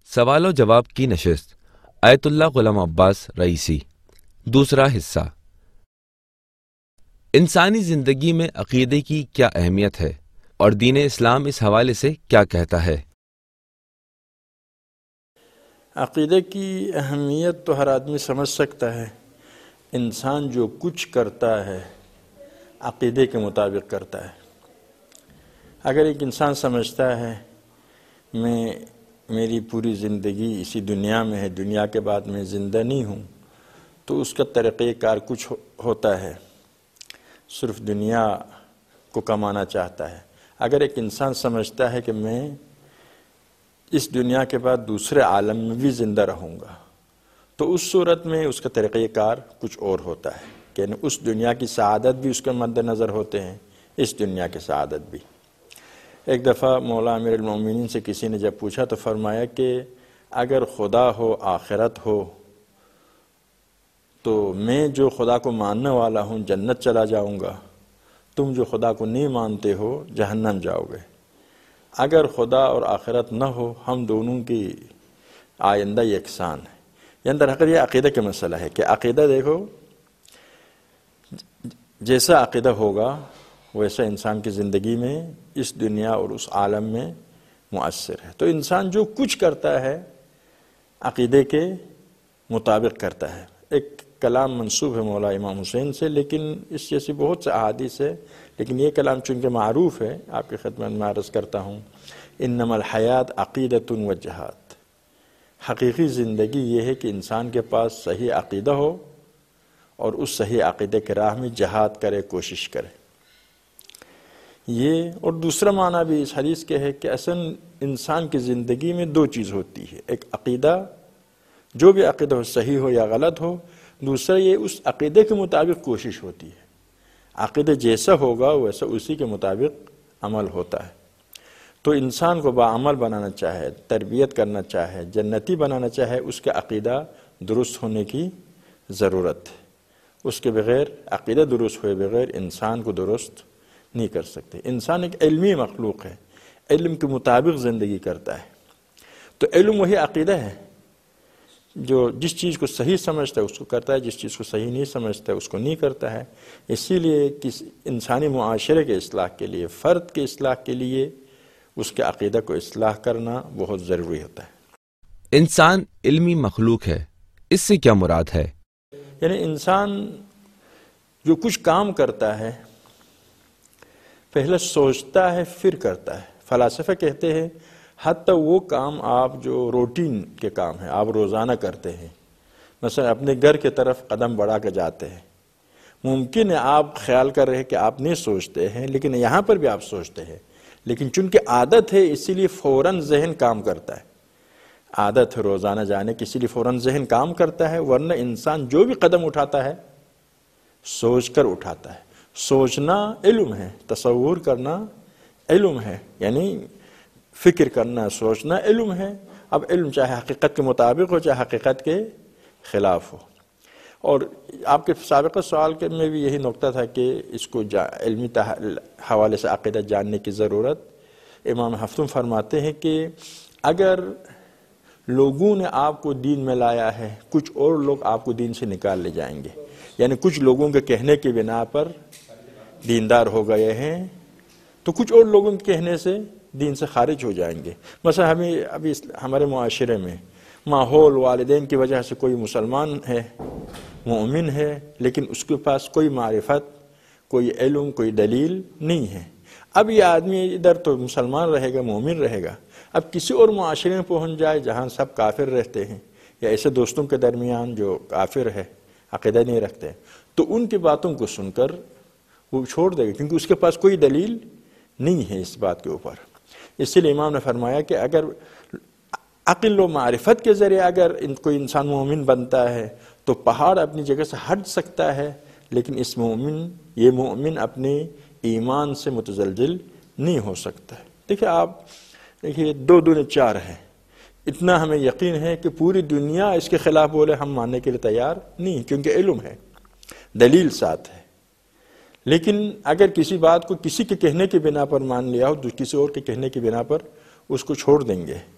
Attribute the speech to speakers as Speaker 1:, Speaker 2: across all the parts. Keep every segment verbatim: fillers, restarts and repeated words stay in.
Speaker 1: سوال و جواب کی نشست آیت اللہ غلام عباس رئیسی۔ دوسرا حصہ، انسانی زندگی میں عقیدے کی کیا اہمیت ہے اور دین اسلام اس حوالے سے کیا کہتا ہے؟
Speaker 2: عقیدے کی اہمیت تو ہر آدمی سمجھ سکتا ہے۔ انسان جو کچھ کرتا ہے عقیدے کے مطابق کرتا ہے۔ اگر ایک انسان سمجھتا ہے میں میری پوری زندگی اسی دنیا میں ہے، دنیا کے بعد میں زندہ نہیں ہوں، تو اس کا طریقہ کار کچھ ہوتا ہے، صرف دنیا کو کمانا چاہتا ہے۔ اگر ایک انسان سمجھتا ہے کہ میں اس دنیا کے بعد دوسرے عالم میں بھی زندہ رہوں گا، تو اس صورت میں اس کا طریقہ کار کچھ اور ہوتا ہے، یعنی اس دنیا کی سعادت بھی اس کے مد نظر ہوتے ہیں، اس دنیا کی سعادت بھی۔ ایک دفعہ مولا امیر المومنین سے کسی نے جب پوچھا تو فرمایا کہ اگر خدا ہو، آخرت ہو، تو میں جو خدا کو ماننے والا ہوں جنت چلا جاؤں گا، تم جو خدا کو نہیں مانتے ہو جہنم جاؤ گے۔ اگر خدا اور آخرت نہ ہو، ہم دونوں کی آئندہ یکساں ہے۔ یعنی در حقیقت یہ عقیدہ کا مسئلہ ہے کہ عقیدہ دیکھو، جیسا عقیدہ ہوگا ویسا انسان کی زندگی میں اس دنیا اور اس عالم میں مؤثر ہے۔ تو انسان جو کچھ کرتا ہے عقیدے کے مطابق کرتا ہے۔ ایک کلام منسوب ہے مولا امام حسین سے، لیکن اس جیسی بہت سے احادیث ہے، لیکن یہ کلام چونکہ معروف ہے آپ کی خدمت میں عرض کرتا ہوں۔ انما الحیات عقیدۃ و جہاد، حقیقی زندگی یہ ہے کہ انسان کے پاس صحیح عقیدہ ہو اور اس صحیح عقیدے کے راہ میں جہاد کرے، کوشش کرے۔ یہ اور دوسرا معنی بھی اس حدیث کے ہے کہ اصل انسان کی زندگی میں دو چیز ہوتی ہے، ایک عقیدہ، جو بھی عقیدہ ہو صحیح ہو یا غلط ہو، دوسرا یہ اس عقیدے کے مطابق کوشش ہوتی ہے۔ عقیدہ جیسا ہوگا ویسا اسی کے مطابق عمل ہوتا ہے۔ تو انسان کو باعمل بنانا چاہے، تربیت کرنا چاہے، جنتی بنانا چاہے، اس کا عقیدہ درست ہونے کی ضرورت ہے۔ اس کے بغیر، عقیدہ درست ہوئے بغیر انسان کو درست نہیں کر سکتے۔ انسان ایک علمی مخلوق ہے، علم کے مطابق زندگی کرتا ہے۔ تو علم وہی عقیدہ ہے، جو جس چیز کو صحیح سمجھتا ہے اس کو کرتا ہے، جس چیز کو صحیح نہیں سمجھتا ہے اس کو نہیں کرتا ہے۔ اسی لیے کس انسانی معاشرے کے اصلاح کے لیے، فرد کے اصلاح کے لیے اس کے عقیدہ کو اصلاح کرنا بہت ضروری ہوتا ہے۔
Speaker 1: انسان علمی مخلوق ہے، اس سے کیا مراد ہے؟
Speaker 2: یعنی انسان جو کچھ کام کرتا ہے پہلے سوچتا ہے پھر کرتا ہے۔ فلاسفہ کہتے ہیں حتی وہ کام آپ جو روٹین کے کام ہیں، آپ روزانہ کرتے ہیں، مثلا اپنے گھر کی طرف قدم بڑھا کے جاتے ہیں، ممکن ہے آپ خیال کر رہے ہیں کہ آپ نہیں سوچتے ہیں، لیکن یہاں پر بھی آپ سوچتے ہیں، لیکن چونکہ عادت ہے اسی لیے فوراً ذہن کام کرتا ہے۔ عادت ہے روزانہ جانے کی، اسی لیے فوراً ذہن کام کرتا ہے، ورنہ انسان جو بھی قدم اٹھاتا ہے سوچ کر اٹھاتا ہے۔ سوچنا علم ہے، تصور کرنا علم ہے، یعنی فکر کرنا، سوچنا علم ہے۔ اب علم چاہے حقیقت کے مطابق ہو چاہے حقیقت کے خلاف ہو۔ اور آپ کے سابقہ سوال کے میں بھی یہی نقطہ تھا کہ اس کو علمی حوالے سے عقیدہ جاننے کی ضرورت۔ امام ہفتم فرماتے ہیں کہ اگر لوگوں نے آپ کو دین میں لایا ہے، کچھ اور لوگ آپ کو دین سے نکال لے جائیں گے، یعنی کچھ لوگوں کے کہنے کی بنا پر دیندار ہو گئے ہیں تو کچھ اور لوگوں کے کہنے سے دین سے خارج ہو جائیں گے۔ مثلا ہمیں ابھی ہمارے معاشرے میں ماحول، والدین کی وجہ سے کوئی مسلمان ہے، مومن ہے، لیکن اس کے پاس کوئی معرفت، کوئی علم، کوئی دلیل نہیں ہے۔ اب یہ آدمی ادھر تو مسلمان رہے گا، مومن رہے گا، اب کسی اور معاشرے میں پہنچ جائے جہاں سب کافر رہتے ہیں، یا ایسے دوستوں کے درمیان جو کافر ہے، عقیدہ نہیں رکھتے، تو ان کی باتوں کو سن کر وہ چھوڑ دے گا، کیونکہ اس کے پاس کوئی دلیل نہیں ہے اس بات کے اوپر۔ اسی لیے امام نے فرمایا کہ اگر عقل و معرفت کے ذریعے اگر کوئی انسان مومن بنتا ہے تو پہاڑ اپنی جگہ سے ہٹ سکتا ہے، لیکن اس مومن یہ مومن اپنے ایمان سے متزلزل نہیں ہو سکتا ہے۔ دیکھیں آپ، دیکھیے دو دونے چار ہے، اتنا ہمیں یقین ہے کہ پوری دنیا اس کے خلاف بولے ہم ماننے کے لیے تیار نہیں، کیونکہ علم ہے، دلیل ساتھ ہے۔ لیکن اگر کسی بات کو کسی کے کہنے کی بنا پر مان لیا ہو، کسی اور کے کہنے کی بنا پر اس کو چھوڑ دیں گے،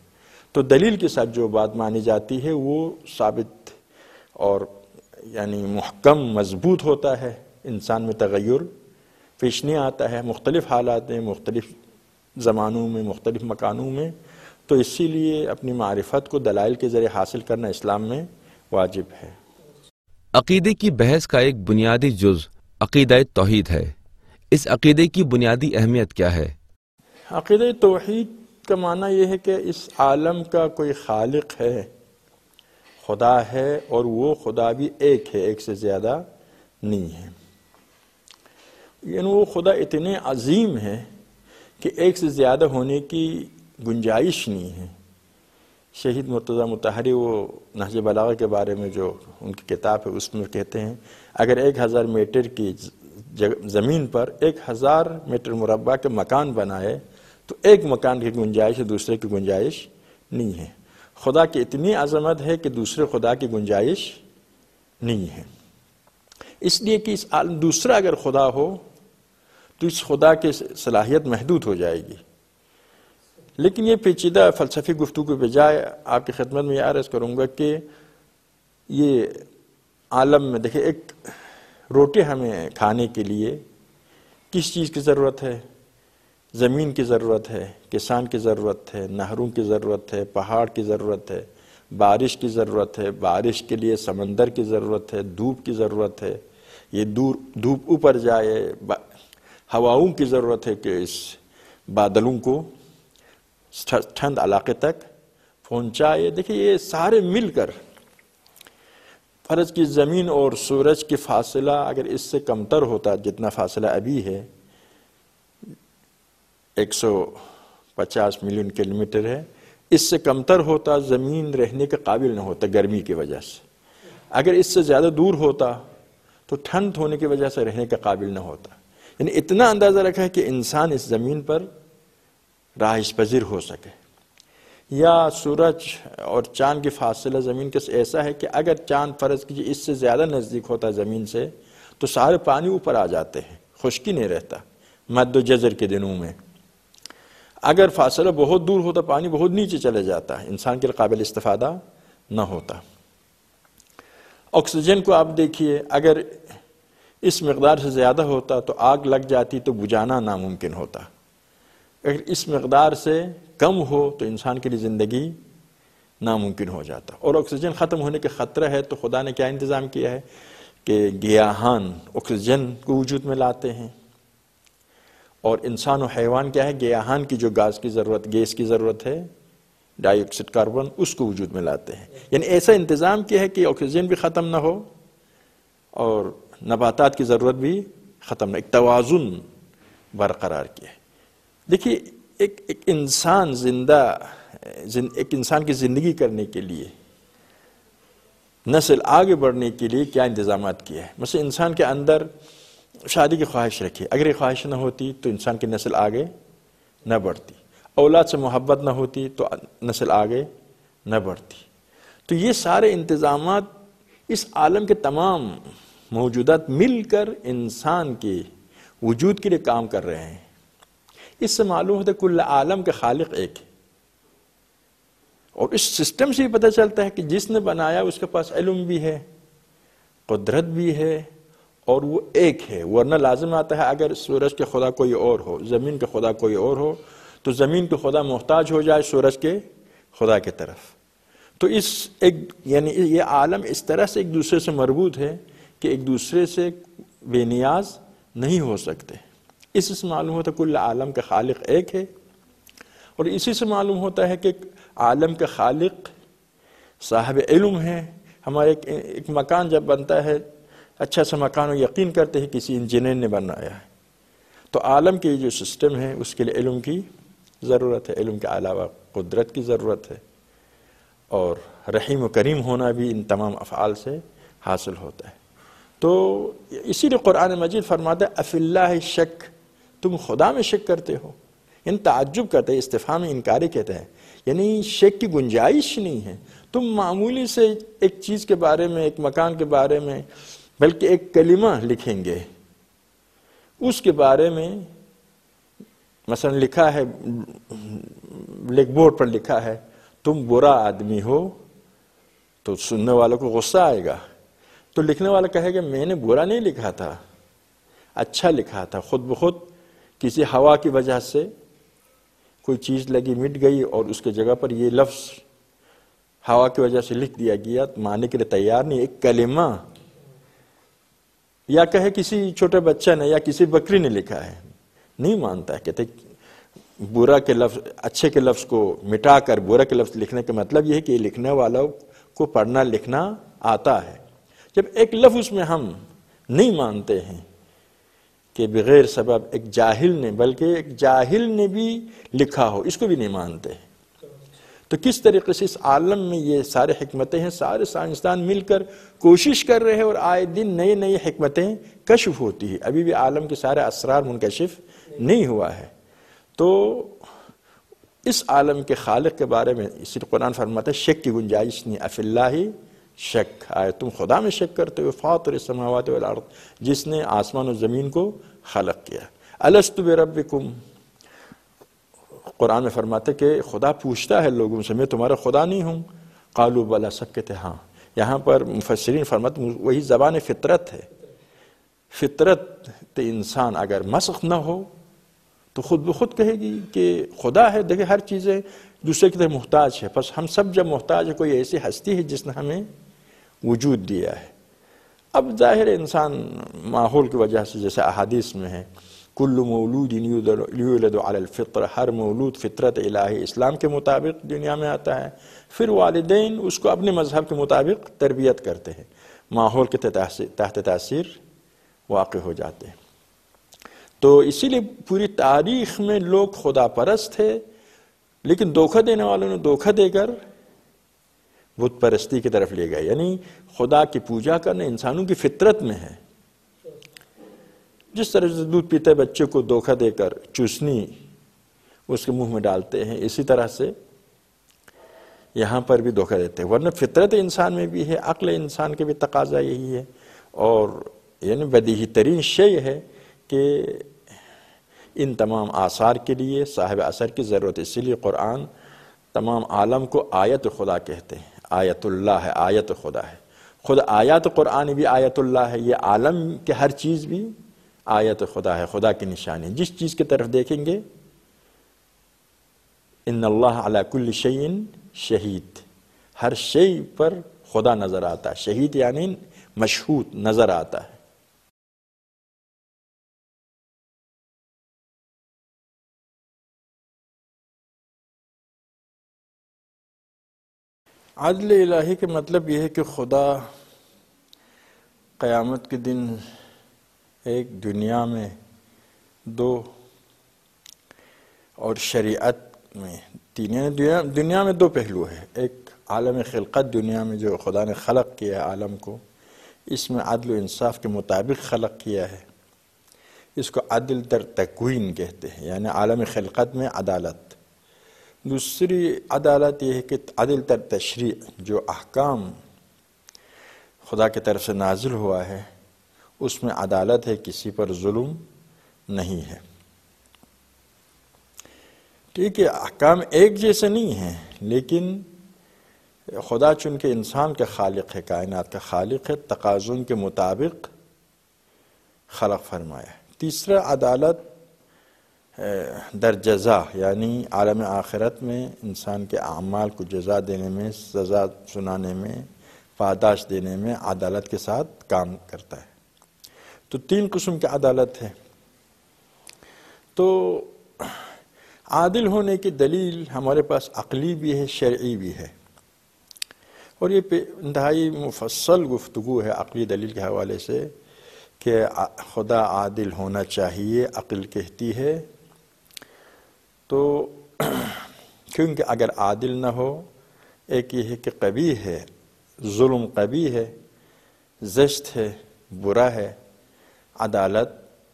Speaker 2: تو دلیل کے ساتھ جو بات مانی جاتی ہے وہ ثابت اور یعنی محکم مضبوط ہوتا ہے، انسان میں تغیر پیش نہیں آتا ہے مختلف حالات میں، مختلف زمانوں میں، مختلف مکانوں میں. تو اسی لیے اپنی معرفت کو دلائل کے ذریعے حاصل کرنا اسلام میں واجب ہے.
Speaker 1: عقیدے کی بحث کا ایک بنیادی جز عقیدہ توحید ہے. اس عقیدے کی بنیادی اہمیت کیا ہے؟
Speaker 2: عقیدہ توحید کا معنی یہ ہے کہ اس عالم کا کوئی خالق ہے، خدا ہے، اور وہ خدا بھی ایک ہے، ایک سے زیادہ نہیں ہے. یعنی وہ خدا اتنے عظیم ہے کہ ایک سے زیادہ ہونے کی گنجائش نہیں ہے. شہید مرتضیٰ مطہری وہ نہج بلاغہ کے بارے میں جو ان کی کتاب ہے اس میں کہتے ہیں اگر ایک ہزار میٹر کی زمین پر ایک ہزار میٹر مربع کے مکان بنائے تو ایک مکان کی گنجائش دوسرے کی گنجائش نہیں ہے. خدا کی اتنی عظمت ہے کہ دوسرے خدا کی گنجائش نہیں ہے. اس لیے کہ اس عالم دوسرا اگر خدا ہو تو اس خدا کی صلاحیت محدود ہو جائے گی. لیکن یہ پیچیدہ فلسفی گفتگو کے بجائے آپ کی خدمت میں یہ عرض کروں گا کہ یہ عالم میں دیکھیں ایک روٹی ہمیں کھانے کے لیے کس چیز کی ضرورت ہے؟ زمین کی ضرورت ہے، کسان کی ضرورت ہے، نہروں کی ضرورت ہے، پہاڑ کی ضرورت ہے، بارش کی ضرورت ہے، بارش کے لیے سمندر کی ضرورت ہے، دھوپ کی ضرورت ہے، یہ دور دھوپ اوپر جائے، ہواؤں کی ضرورت ہے کہ اس بادلوں کو ٹھنڈ علاقے تک پہنچائے. دیکھیں یہ سارے مل کر فرض کی زمین اور سورج کی فاصلہ اگر اس سے کمتر ہوتا جتنا فاصلہ ابھی ہے، ایک سو پچاس ملین کلومیٹر ہے، اس سے کمتر ہوتا زمین رہنے کے قابل نہ ہوتا گرمی کی وجہ سے. اگر اس سے زیادہ دور ہوتا تو ٹھنڈ ہونے کی وجہ سے رہنے کے قابل نہ ہوتا. یعنی اتنا اندازہ رکھا ہے کہ انسان اس زمین پر رہائش پذیر ہو سکے. یا سورج اور چاند کی فاصلہ زمین کے ایسا ہے کہ اگر چاند فرض کیجیے اس سے زیادہ نزدیک ہوتا زمین سے تو سارے پانی اوپر آ جاتے ہیں، خشکی نہیں رہتا مد و جزر کے دنوں میں. اگر فاصلہ بہت دور ہوتا پانی بہت نیچے چلے جاتا، انسان کے لیے قابل استفادہ نہ ہوتا. آکسیجن کو آپ دیکھیے اگر اس مقدار سے زیادہ ہوتا تو آگ لگ جاتی تو بجھانا ناممکن ہوتا. اگر اس مقدار سے کم ہو تو انسان کے لیے زندگی ناممکن ہو جاتا. اور آکسیجن ختم ہونے کے خطرہ ہے تو خدا نے کیا انتظام کیا ہے کہ گیاہان آکسیجن کو وجود میں لاتے ہیں، اور انسان و حیوان کیا ہے گیاہان کی جو گیس کی ضرورت گیس کی ضرورت ہے ڈائی آکسائڈ کاربن اس کو وجود میں لاتے ہیں. یعنی ایسا انتظام کیا ہے کہ آکسیجن بھی ختم نہ ہو اور نباتات کی ضرورت بھی ختم نہ، ایک توازن برقرار کیا ہے. دیکھیے ایک ایک انسان زندہ ایک انسان کی زندگی کرنے کے لیے، نسل آگے بڑھنے کے لیے کیا انتظامات کیا ہے. مثلا انسان کے اندر شادی کی خواہش رکھی، اگر یہ خواہش نہ ہوتی تو انسان کی نسل آگے نہ بڑھتی. اولاد سے محبت نہ ہوتی تو نسل آگے نہ بڑھتی. تو یہ سارے انتظامات اس عالم کے تمام موجودات مل کر انسان کے وجود کے لیے کام کر رہے ہیں. اس سے معلوم ہوتا ہے کل عالم کے خالق ایک ہے. اور اس سسٹم سے یہ پتہ چلتا ہے کہ جس نے بنایا اس کے پاس علم بھی ہے، قدرت بھی ہے، اور وہ ایک ہے. ورنہ لازم آتا ہے اگر سورج کے خدا کوئی اور ہو، زمین کے خدا کوئی اور ہو، تو زمین کے خدا محتاج ہو جائے سورج کے خدا کی طرف. تو اس ایک یعنی یہ عالم اس طرح سے ایک دوسرے سے مربوط ہے کہ ایک دوسرے سے بے نیاز نہیں ہو سکتے. اس سے معلوم ہوتا ہے کل عالم کا خالق ایک ہے. اور اسی سے معلوم ہوتا ہے کہ عالم کا خالق صاحب علم ہے. ہمارے ایک, ایک مکان جب بنتا ہے، اچھا سا مکان یقین کرتے ہیں کسی انجینئر نے بنایا ہے، تو عالم کے جو سسٹم ہے اس کے لیے علم کی ضرورت ہے. علم کے علاوہ قدرت کی ضرورت ہے، اور رحیم و کریم ہونا بھی ان تمام افعال سے حاصل ہوتا ہے. تو اسی لیے قرآن مجید فرماتا ہے اف اللہ شک، تم خدا میں شک کرتے ہو. یعنی تعجب کرتے ہیں، استفہام انکاری کہتے ہیں، یعنی شک کی گنجائش نہیں ہے. تم معمولی سے ایک چیز کے بارے میں، ایک مکان کے بارے میں، بلکہ ایک کلمہ لکھیں گے، اس کے بارے میں مثلا لکھا ہے بلیک بورڈ پر لکھا ہے، تم برا آدمی ہو تو سننے والوں کو غصہ آئے گا، تو لکھنے والا کہے گا میں نے برا نہیں لکھا تھا، اچھا لکھا تھا، خود بخود کسی ہوا کی وجہ سے کوئی چیز لگی مٹ گئی اور اس کے جگہ پر یہ لفظ ہوا کی وجہ سے لکھ دیا گیا، ماننے کے لیے تیار نہیں، ایک کلمہ. یا کہے کسی چھوٹے بچہ نے یا کسی بکری نے لکھا ہے، نہیں مانتا ہے، کہتے برا کے لفظ اچھے کے لفظ کو مٹا کر برا کے لفظ لکھنے کا مطلب یہ ہے کہ لکھنے والوں کو پڑھنا لکھنا آتا ہے. جب ایک لفظ میں ہم نہیں مانتے ہیں کہ بغیر سبب ایک جاہل نے، بلکہ ایک جاہل نے بھی لکھا ہو، اس کو بھی نہیں مانتے، تو کس طریقے سے اس عالم میں یہ سارے حکمتیں ہیں، سارے سائنسدان مل کر کوشش کر رہے ہیں اور آئے دن نئی نئی حکمتیں کشف ہوتی ہیں، ابھی بھی عالم کے سارے اسرار منکشف نہیں ہوا ہے. تو اس عالم کے خالق کے بارے میں اس لیے قرآن فرماتا ہے شک کی گنجائش نہیں، اف اللہ شک، آئے تم خدا میں شک کرتے ہو، فاطر السماوات والارض، جس نے آسمان و زمین کو خلق کیا. الست بربکم، قرآن میں فرماتے کہ خدا پوچھتا ہے لوگوں سے میں تمہارا خدا نہیں ہوں؟ قالوا بلا، سب کہتے ہاں. یہاں پر مفسرین فرماتے وہی زبان فطرت ہے. فطرت انسان اگر مسخ نہ ہو تو خود بخود کہے گی کہ خدا ہے. دیکھیں ہر چیزیں دوسرے کی طرح محتاج ہے، بس ہم سب جب محتاج ہے کوئی ایسی ہستی ہے جس نے ہمیں وجود دیا ہے. اب ظاہر انسان ماحول کی وجہ سے، جیسے احادیث میں ہے کل مولود یولد علی الفطر، ہر مولود فطرت الہی اسلام کے مطابق دنیا میں آتا ہے. پھر والدین اس کو اپنے مذہب کے مطابق تربیت کرتے ہیں، ماحول کے تحت تاثیر واقع ہو جاتے ہیں. تو اسی لیے پوری تاریخ میں لوگ خدا پرست تھے، لیکن دھوکہ دینے والوں نے دھوکہ دے کر بت پرستی کی طرف لے گئے. یعنی خدا کی پوجا کرنا انسانوں کی فطرت میں ہے. جس طرح سے دودھ پیتے بچے کو دھوکہ دے کر چوسنی اس کے منہ میں ڈالتے ہیں، اسی طرح سے یہاں پر بھی دھوکہ دیتے ہیں. ورنہ فطرت انسان میں بھی ہے، عقل انسان کے بھی تقاضا یہی ہے، اور یعنی بدیہی ترین شے ہے کہ ان تمام آثار کے لیے صاحب اثر کی ضرورت ہے. اسی لیے قرآن تمام عالم کو آیت خدا کہتے ہیں. آیت اللہ ہے، آیت خدا ہے. خود آیات قرآن بھی آیت اللہ ہے. یہ عالم کے ہر چیز بھی آیت خدا ہے، خدا کی نشانی. جس چیز کی طرف دیکھیں گے ان اللہ علی کل شیء شہید، ہر شیء پر خدا نظر آتا ہے. شہید یعنی مشہود، نظر آتا ہے. عدل الہی کے مطلب یہ ہے کہ خدا قیامت کے دن ایک دنیا میں دو اور شریعت میں تین، یعنی دنیا میں دو پہلو ہے. ایک عالم خلقت، دنیا میں جو خدا نے خلق کیا ہے عالم کو، اس میں عدل و انصاف کے مطابق خلق کیا ہے. اس کو عدل در تکوین کہتے ہیں، یعنی عالم خلقت میں عدالت. دوسری عدالت یہ ہے کہ عدل در تشریع، جو احکام خدا کی طرف سے نازل ہوا ہے اس میں عدالت ہے، کسی پر ظلم نہیں ہے. ٹھیک ہے، احکام ایک جیسے نہیں ہیں، لیکن خدا چونکہ انسان کا خالق ہے، کائنات کا خالق ہے، تقاضوں کے مطابق خلق فرمایا. تیسرا عدالت در جزا، یعنی عالم آخرت میں انسان کے اعمال کو جزا دینے میں، سزا سنانے میں، پاداش دینے میں عدالت کے ساتھ کام کرتا ہے. تو تین قسم کی عدالت ہے. تو عادل ہونے کی دلیل ہمارے پاس عقلی بھی ہے، شرعی بھی ہے، اور یہ انتہائی مفصل گفتگو ہے عقلی دلیل کے حوالے سے کہ خدا عادل ہونا چاہیے. عقل کہتی ہے تو کیونکہ اگر عادل نہ ہو، ایک یہ ہے کہ قبیح ہے، ظلم قبیح ہے، زشت ہے، برا ہے. عدالت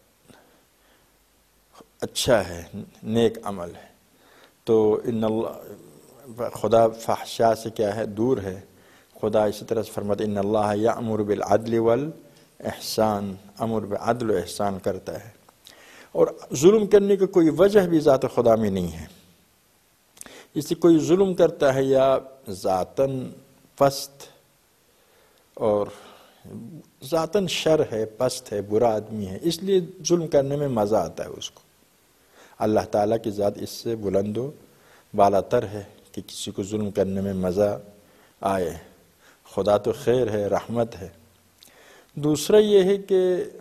Speaker 2: اچھا ہے، نیک عمل ہے. تو ان اللہ، خدا فحشاء سے کیا ہے، دور ہے. خدا اسی طرح سے فرماتا ہے ان اللہ یأمر بالعدل والاحسان، امر بعدل و احسان کرتا ہے. اور ظلم کرنے کی کوئی وجہ بھی ذات خدا میں نہیں ہے. اس سے کوئی ظلم کرتا ہے یا ذاتاً پست اور ذاتاً شر ہے، پست ہے، برا آدمی ہے، اس لیے ظلم کرنے میں مزہ آتا ہے اس کو. اللہ تعالیٰ کی ذات اس سے بلند و بالا تر ہے کہ کسی کو ظلم کرنے میں مزہ آئے. خدا تو خیر ہے، رحمت ہے. دوسرا یہ ہے کہ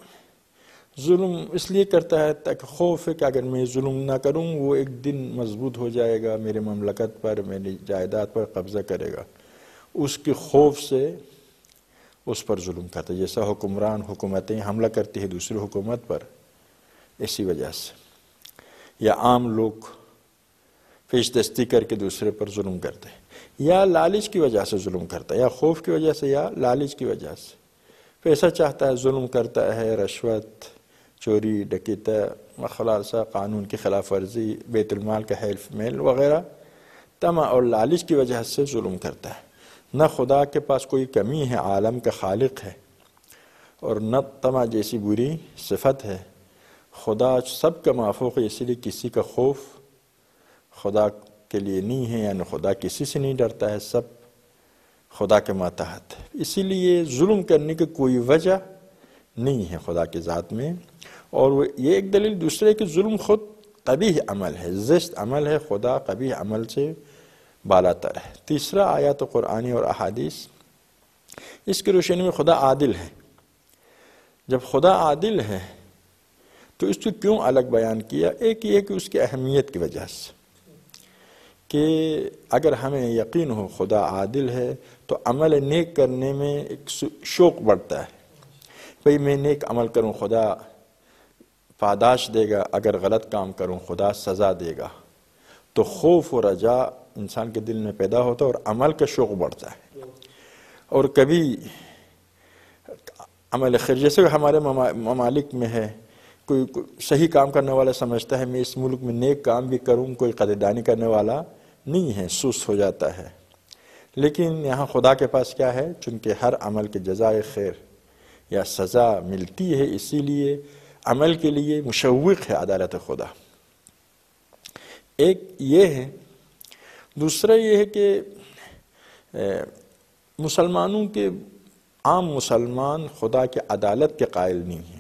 Speaker 2: ظلم اس لیے کرتا ہے تاکہ خوف ہے کہ اگر میں ظلم نہ کروں وہ ایک دن مضبوط ہو جائے گا، میرے مملکت پر، میری جائیداد پر قبضہ کرے گا. اس کے خوف سے اس پر ظلم کرتا ہے. جیسا حکمران حکومتیں حملہ کرتی ہے دوسری حکومت پر، اسی وجہ سے. یا عام لوگ پیش دستی کر کے دوسرے پر ظلم کرتے ہیں، یا لالچ کی وجہ سے ظلم کرتا ہے، یا خوف کی وجہ سے یا لالچ کی وجہ سے. پیسہ چاہتا ہے، ظلم کرتا ہے، رشوت، چوری، ڈکیتہ، خلاصہ قانون کی خلاف ورزی، بیت المال کا حلف میل وغیرہ، طمع اور لالچ کی وجہ سے ظلم کرتا ہے. نہ خدا کے پاس کوئی کمی ہے، عالم کا خالق ہے، اور نہ طمع جیسی بری صفت ہے. خدا سب کا مافوق ہے، اسی لیے کسی کا خوف خدا کے لیے نہیں ہے، یعنی خدا کسی سے نہیں ڈرتا ہے، سب خدا کے ماتحت ہے. اسی لیے ظلم کرنے کی کوئی وجہ نہیں ہے خدا کی ذات میں. اور وہ یہ ایک دلیل. دوسرے کہ ظلم خود قبیح عمل ہے، زشت عمل ہے، خدا قبیح عمل سے بالا تر ہے. تیسرا آیات قرآنی اور احادیث، اس کی روشنی میں خدا عادل ہے. جب خدا عادل ہے تو اس کو کیوں الگ بیان کیا؟ ایک یہ کہ اس کی اہمیت کی وجہ سے، کہ اگر ہمیں یقین ہو خدا عادل ہے تو عمل نیک کرنے میں ایک شوق بڑھتا ہے. بھئی میں نیک عمل کروں خدا پاداش دے گا، اگر غلط کام کروں خدا سزا دے گا. تو خوف و رجا انسان کے دل میں پیدا ہوتا ہے اور عمل کا شوق بڑھتا ہے. اور کبھی عمل خیر، جیسے ہمارے ممالک میں ہے، کوئی صحیح کام کرنے والا سمجھتا ہے میں اس ملک میں نیک کام بھی کروں، کوئی قدردانی کرنے والا نہیں ہے، سست ہو جاتا ہے. لیکن یہاں خدا کے پاس کیا ہے؟ چونکہ ہر عمل کے جزائے خیر یا سزا ملتی ہے، اسی لیے عمل کے لیے مشوق ہے عدالت خدا. ایک یہ ہے. دوسرا یہ ہے کہ مسلمانوں کے عام مسلمان خدا کے عدالت کے قائل نہیں ہیں.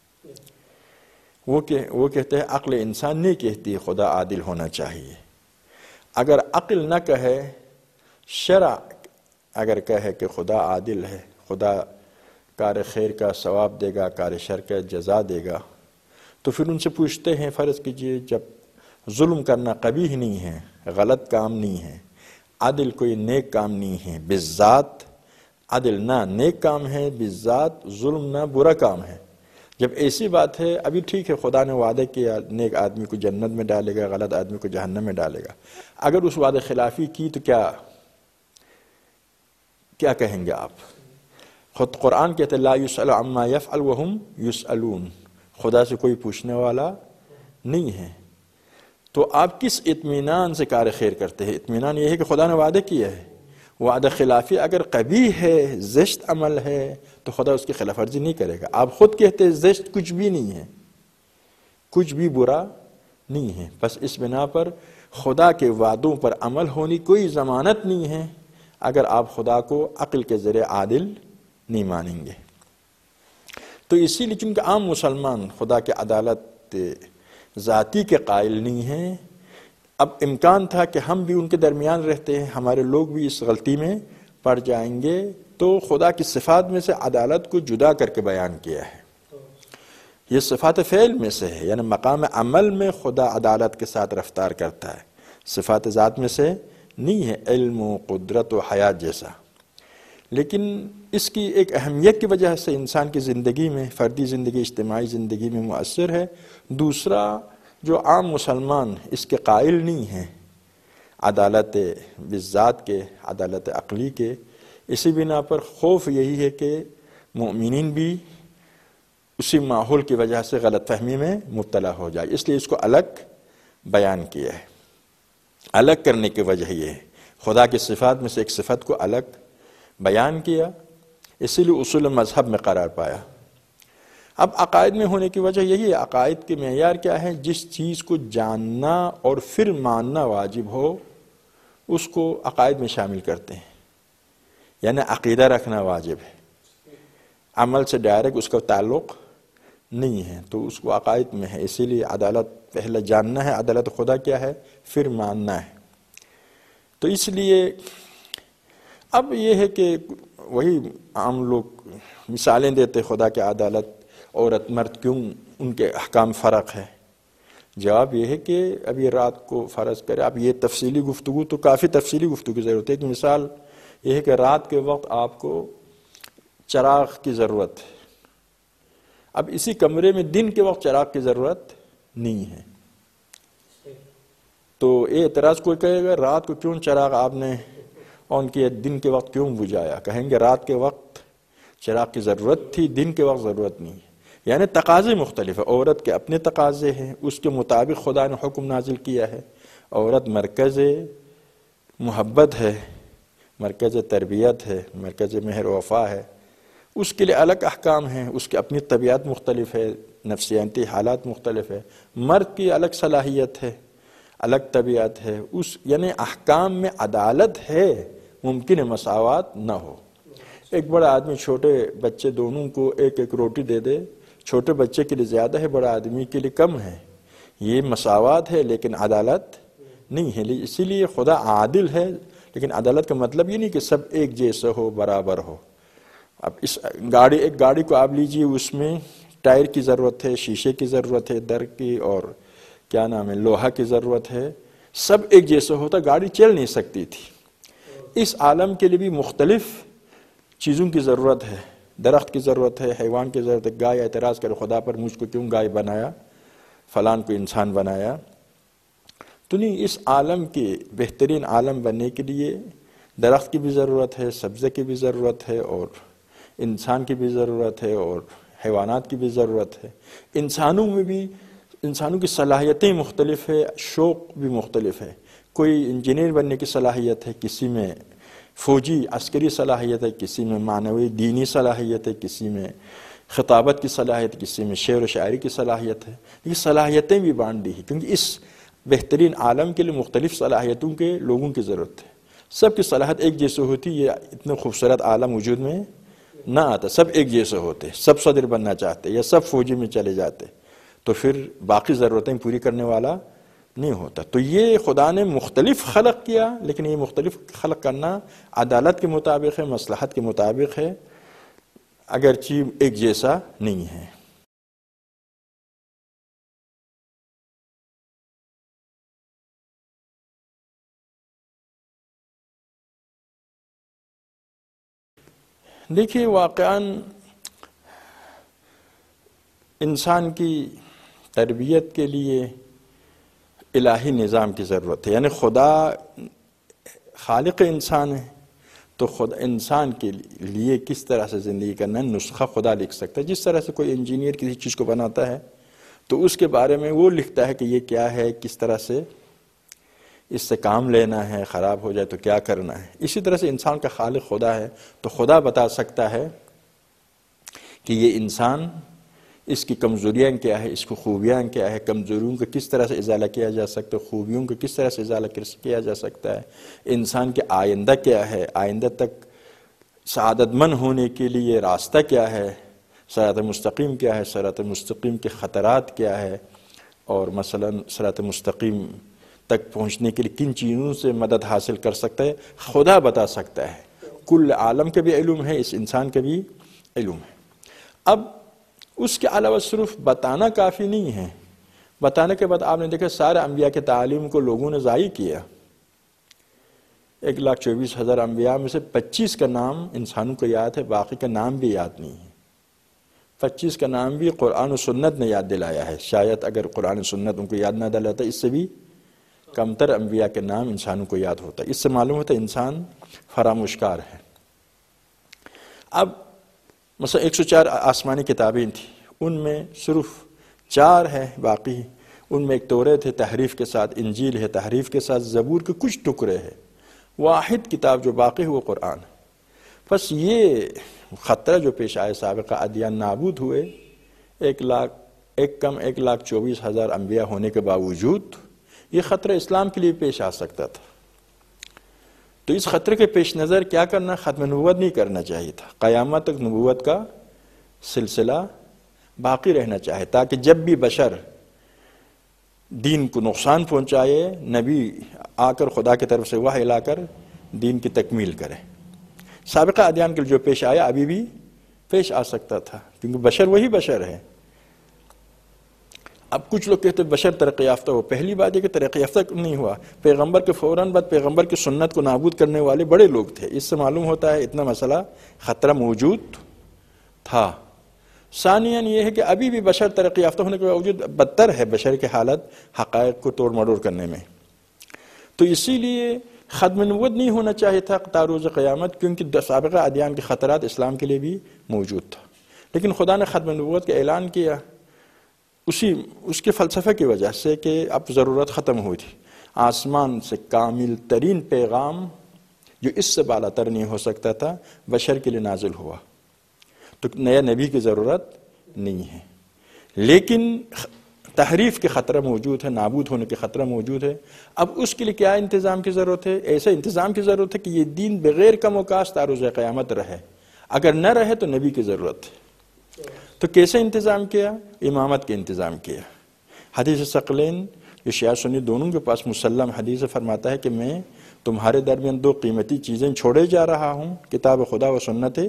Speaker 2: وہ کہ وہ کہتے ہیں عقل انسان نہیں کہتی ہے خدا عادل ہونا چاہیے. اگر عقل نہ کہے، شرع اگر کہے کہ خدا عادل ہے، خدا کار خیر کا ثواب دے گا، کار شر کا جزا دے گا، تو پھر ان سے پوچھتے ہیں فرض کیجئے جب ظلم کرنا قبیح نہیں ہے، غلط کام نہیں ہے، عدل کوئی نیک کام نہیں ہے، بالذات عدل نہ نیک کام ہے، بالذات ظلم نہ برا کام ہے. جب ایسی بات ہے، ابھی ٹھیک ہے خدا نے وعدہ کیا نیک آدمی کو جنت میں ڈالے گا، غلط آدمی کو جہنم میں ڈالے گا. اگر اس وعدہ خلافی کی تو کیا کیا کہیں گے آپ؟ خود قرآن کہتے ہیں لا یسأل عما یفعل وہم یسألون، خدا سے کوئی پوچھنے والا نہیں ہے. تو آپ کس اطمینان سے کار خیر کرتے ہیں؟ اطمینان یہ ہے کہ خدا نے وعدہ کیا ہے. وعدہ خلافی اگر قبیح ہے، زشت عمل ہے، تو خدا اس کی خلاف ورزی نہیں کرے گا. آپ خود کہتے ہیں زشت کچھ بھی نہیں ہے، کچھ بھی برا نہیں ہے. بس اس بنا پر خدا کے وعدوں پر عمل ہونی کوئی ضمانت نہیں ہے اگر آپ خدا کو عقل کے ذریعے عادل نہیں مانیں گے. تو اسی لیے چونکہ عام مسلمان خدا کے عدالت ذاتی کے قائل نہیں ہیں، اب امکان تھا کہ ہم بھی ان کے درمیان رہتے ہیں، ہمارے لوگ بھی اس غلطی میں پڑ جائیں گے، تو خدا کی صفات میں سے عدالت کو جدا کر کے بیان کیا ہے. یہ صفات فعل میں سے ہے، یعنی مقام عمل میں خدا عدالت کے ساتھ رفتار کرتا ہے، صفات ذات میں سے نہیں ہے، علم و قدرت و حیات جیسا. لیکن اس کی ایک اہمیت کی وجہ سے انسان کی زندگی میں، فردی زندگی، اجتماعی زندگی میں مؤثر ہے. دوسرا جو عام مسلمان اس کے قائل نہیں ہیں عدالت بالذات کے، عدالت عقلی کے، اسی بنا پر خوف یہی ہے کہ مومنین بھی اسی ماحول کی وجہ سے غلط فہمی میں مبتلا ہو جائے. اس لیے اس کو الگ بیان کیا ہے. الگ کرنے کی وجہ یہ ہے، خدا کی صفات میں سے ایک صفت کو الگ بیان کیا، اسی لیے اصول مذہب میں قرار پایا. اب عقائد میں ہونے کی وجہ یہی ہے. عقائد کے معیار کیا ہے؟ جس چیز کو جاننا اور پھر ماننا واجب ہو اس کو عقائد میں شامل کرتے ہیں، یعنی عقیدہ رکھنا واجب ہے، عمل سے ڈائریکٹ اس کا تعلق نہیں ہے، تو اس کو عقائد میں ہے۔ اسی لیے عدالت پہلے جاننا ہے عدالت خدا کیا ہے، پھر ماننا ہے۔ تو اس لیے اب یہ ہے کہ وہی عام لوگ مثالیں دیتے خدا کی عدالت، عورت مرد کیوں ان کے احکام فرق ہے؟ جواب یہ ہے کہ اب یہ رات کو فرض کرے، اب یہ تفصیلی گفتگو تو کافی تفصیلی گفتگو کی ضرورت ہے۔ ایک مثال یہ ہے کہ رات کے وقت آپ کو چراغ کی ضرورت ہے، اب اسی کمرے میں دن کے وقت چراغ کی ضرورت نہیں ہے، تو یہ اعتراض کوئی کہے گا رات کو کیوں چراغ آپ نے آن کیا، دن کے وقت کیوں بجھایا؟ کہیں گے رات کے وقت چراغ کی ضرورت تھی، دن کے وقت ضرورت نہیں ہے، یعنی تقاضے مختلف ہیں۔ عورت کے اپنے تقاضے ہیں، اس کے مطابق خدا نے حکم نازل کیا ہے۔ عورت مرکز محبت ہے، مرکز تربیت ہے، مرکز مہر و وفا ہے، اس کے لیے الگ احکام ہیں، اس کی اپنی طبیعت مختلف ہے، نفسیاتی حالات مختلف ہے۔ مرد کی الگ صلاحیت ہے، الگ طبیعت ہے، اس یعنی احکام میں عدالت ہے، ممکن ہے مساوات نہ ہو۔ ایک بڑا آدمی چھوٹے بچے دونوں کو ایک ایک روٹی دے دے، چھوٹے بچے کے لیے زیادہ ہے، بڑا آدمی کے لیے کم ہے، یہ مساوات ہے لیکن عدالت نہیں ہے۔ اسی لیے خدا عادل ہے، لیکن عدالت کا مطلب یہ نہیں کہ سب ایک جیسا ہو، برابر ہو۔ اب اس گاڑی ایک گاڑی کو آپ لیجئے، اس میں ٹائر کی ضرورت ہے، شیشے کی ضرورت ہے، در کی اور کیا نام ہے لوہا کی ضرورت ہے، سب ایک جیسا ہوتا گاڑی چل نہیں سکتی تھی۔ اس عالم کے لیے بھی مختلف چیزوں کی ضرورت ہے، درخت کی ضرورت ہے، حیوان کی ضرورت ہے۔ گائے اعتراض کرے خدا پر، مجھ کو کیوں گائے بنایا، فلان کو انسان بنایا؟ تو نہیں، اس عالم کے بہترین عالم بننے کے لیے درخت کی بھی ضرورت ہے، سبزے کی بھی ضرورت ہے، اور انسان کی بھی ضرورت ہے، اور حیوانات کی بھی ضرورت ہے۔ انسانوں میں بھی انسانوں کی صلاحیتیں مختلف ہے، شوق بھی مختلف ہے۔ کوئی انجینئر بننے کی صلاحیت ہے، کسی میں فوجی عسکری صلاحیت ہے، کسی میں معنوی دینی صلاحیت ہے، کسی میں خطابت کی صلاحیت، کسی میں شعر و شاعری کی صلاحیت ہے۔ یہ صلاحیتیں بھی بانٹی ہیں، کیونکہ اس بہترین عالم کے لیے مختلف صلاحیتوں کے لوگوں کی ضرورت ہے۔ سب کی صلاحیت ایک جیسے ہوتی، یہ اتنے خوبصورت عالم وجود میں نہ آتا۔ سب ایک جیسے ہوتے، سب صدر بننا چاہتے یا سب فوجی میں چلے جاتے، تو پھر باقی ضرورتیں پوری کرنے والا نہیں ہوتا۔ تو یہ خدا نے مختلف خلق کیا، لیکن یہ مختلف خلق کرنا عدالت کے مطابق ہے، مصلحت کے مطابق ہے، اگرچہ ایک جیسا نہیں ہے۔ دیکھیے واقعاً انسان کی تربیت کے لیے الہی نظام کی ضرورت ہے، یعنی خدا خالق انسان ہے، تو خدا انسان کے لیے کس طرح سے زندگی کرنا ہے نسخہ خدا لکھ سکتا ہے۔ جس طرح سے کوئی انجینئر کسی چیز کو بناتا ہے تو اس کے بارے میں وہ لکھتا ہے کہ یہ کیا ہے، کس طرح سے اس سے کام لینا ہے، خراب ہو جائے تو کیا کرنا ہے۔ اسی طرح سے انسان کا خالق خدا ہے، تو خدا بتا سکتا ہے کہ یہ انسان، اس کی کمزوریاں کیا ہے، اس کی خوبیاں کیا ہے، کمزوریوں کا کس طرح سے ازالہ کیا جا سکتا ہے، خوبیوں کا کس طرح سے ازالہ کیا جا سکتا ہے، انسان کے آئندہ کیا ہے، آئندہ تک سعادت مند ہونے کے لیے راستہ کیا ہے، صراط مستقیم کیا ہے، صراط مستقیم کے خطرات کیا ہے، اور مثلا صراط مستقیم تک پہنچنے کے لیے کن چیزوں سے مدد حاصل کر سکتا ہے، خدا بتا سکتا ہے۔ کل عالم کا بھی علم ہے، اس انسان کا بھی علم ہے۔ اب اس کے علاوہ صرف بتانا کافی نہیں ہے۔ بتانے کے بعد آپ نے دیکھا سارے انبیاء کے تعلیم کو لوگوں نے ضائع کیا۔ ایک لاکھ چوبیس ہزار انبیاء میں سے پچیس کا نام انسانوں کو یاد ہے، باقی کا نام بھی یاد نہیں ہے۔ پچیس کا نام بھی قرآن و سنت نے یاد دلایا ہے، شاید اگر قرآن و سنت ان کو یاد نہ دلاتا اس سے بھی کمتر انبیاء کے نام انسانوں کو یاد ہوتا ہے۔ اس سے معلوم ہوتا ہے انسان فراموشکار ہے۔ اب مثلا ایک سو چار آسمانی کتابیں تھیں، ان میں صرف چار ہے باقی، ان میں ایک توریت ہے تحریف کے ساتھ، انجیل ہے تحریف کے ساتھ، زبور کے کچھ ٹکڑے ہیں، واحد کتاب جو باقی ہے وہ قرآن ہے۔ بس یہ خطرہ جو پیش آئے، سابقہ ادیان نابود ہوئے، ایک لاکھ ایک کم ایک لاکھ چوبیس ہزار انبیاء ہونے کے باوجود یہ خطرہ اسلام کے لیے پیش آ سکتا تھا۔ تو اس خطرے کے پیش نظر کیا کرنا؟ ختم نبوت نہیں کرنا چاہیے تھا، قیامت تک نبوت کا سلسلہ باقی رہنا چاہے، تاکہ جب بھی بشر دین کو نقصان پہنچائے نبی آ کر خدا کی طرف سے وحی لا کر دین کی تکمیل کرے۔ سابقہ ادیان کے جو پیش آیا ابھی بھی پیش آ سکتا تھا، کیونکہ بشر وہی بشر ہے۔ اب کچھ لوگ کہتے ہیں بشر ترقی یافتہ ہو، پہلی بات یہ کہ ترقی یافتہ نہیں ہوا، پیغمبر کے فوراً بعد پیغمبر کی سنت کو نابود کرنے والے بڑے لوگ تھے، اس سے معلوم ہوتا ہے اتنا مسئلہ خطرہ موجود تھا۔ ثانیاً یہ ہے کہ ابھی بھی بشر ترقی یافتہ ہونے کے باوجود بدتر ہے بشر کی حالت حقائق کو توڑ مڑوڑ کرنے میں۔ تو اسی لیے ختم نبوت نہیں ہونا چاہیے تھا تاروز قیامت، کیونکہ سابقہ ادیان کے خطرات اسلام کے لیے بھی موجود تھا، لیکن خدا نے ختم نبوت کا اعلان کیا اسی اس کے فلسفے کی وجہ سے کہ اب ضرورت ختم ہوئی تھی، آسمان سے کامل ترین پیغام جو اس سے بالا تر نہیں ہو سکتا تھا بشر کے لیے نازل ہوا، تو نیا نبی کی ضرورت نہیں ہے۔ لیکن تحریف کے خطرہ موجود ہے، نابود ہونے کے خطرہ موجود ہے۔ اب اس کے لیے کیا انتظام کی ضرورت ہے؟ ایسے انتظام کی ضرورت ہے کہ یہ دین بغیر کم و کاست تاروز قیامت رہے، اگر نہ رہے تو نبی کی ضرورت ہے۔ تو کیسے انتظام کیا؟ امامت کے انتظام کیا۔ حدیث ثقلین جو شیعہ سنی دونوں کے پاس مسلم حدیث فرماتا ہے کہ میں تمہارے درمیان دو قیمتی چیزیں چھوڑے جا رہا ہوں، کتاب خدا و سنت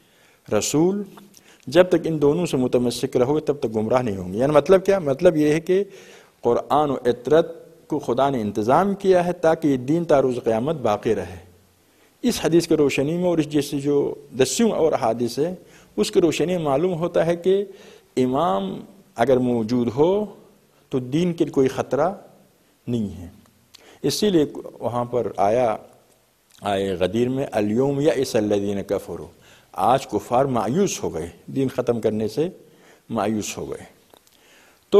Speaker 2: رسول، جب تک ان دونوں سے متمسک رہو گے تب تک گمراہ نہیں ہوں گے۔ یعنی مطلب کیا؟ مطلب یہ ہے کہ قرآن و اطرت کو خدا نے انتظام کیا ہے تاکہ یہ دین تاروز قیامت باقی رہے۔ اس حدیث کی روشنی میں اور اس جیسی جو دسیوں اور احادیث ہے اس کی روشنی میں معلوم ہوتا ہے کہ امام اگر موجود ہو تو دین کے کوئی خطرہ نہیں ہے۔ اسی لیے وہاں پر آیا آئے غدیر میں الیوم یئس الذین کفروا، آج کفار مایوس ہو گئے، دین ختم کرنے سے مایوس ہو گئے۔ تو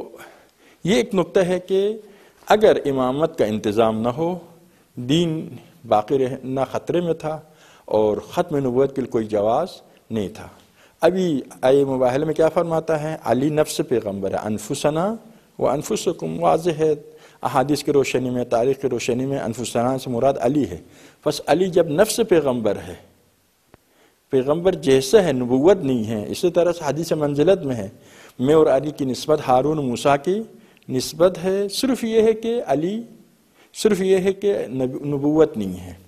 Speaker 2: یہ ایک نقطہ ہے کہ اگر امامت کا انتظام نہ ہو دین باقی رہنا خطرے میں تھا اور ختم نبوت کے کوئی جواز نہیں تھا۔ ابھی آئے مباحلے میں کیا فرماتا ہے؟ علی نفس پیغمبر ہے، انفسنا و انفسکم، واضح ہے احادیث کی روشنی میں، تاریخ کی روشنی میں انفسنا سے مراد علی ہے۔ بس علی جب نفس پیغمبر ہے، پیغمبر جیسا ہے، نبوت نہیں ہے، اسی طرح سے حدیث منزلت میں ہے، میں اور علی کی نسبت ہارون موسیٰ کی نسبت ہے، صرف یہ ہے کہ علی صرف یہ ہے کہ نبوت نہیں ہے۔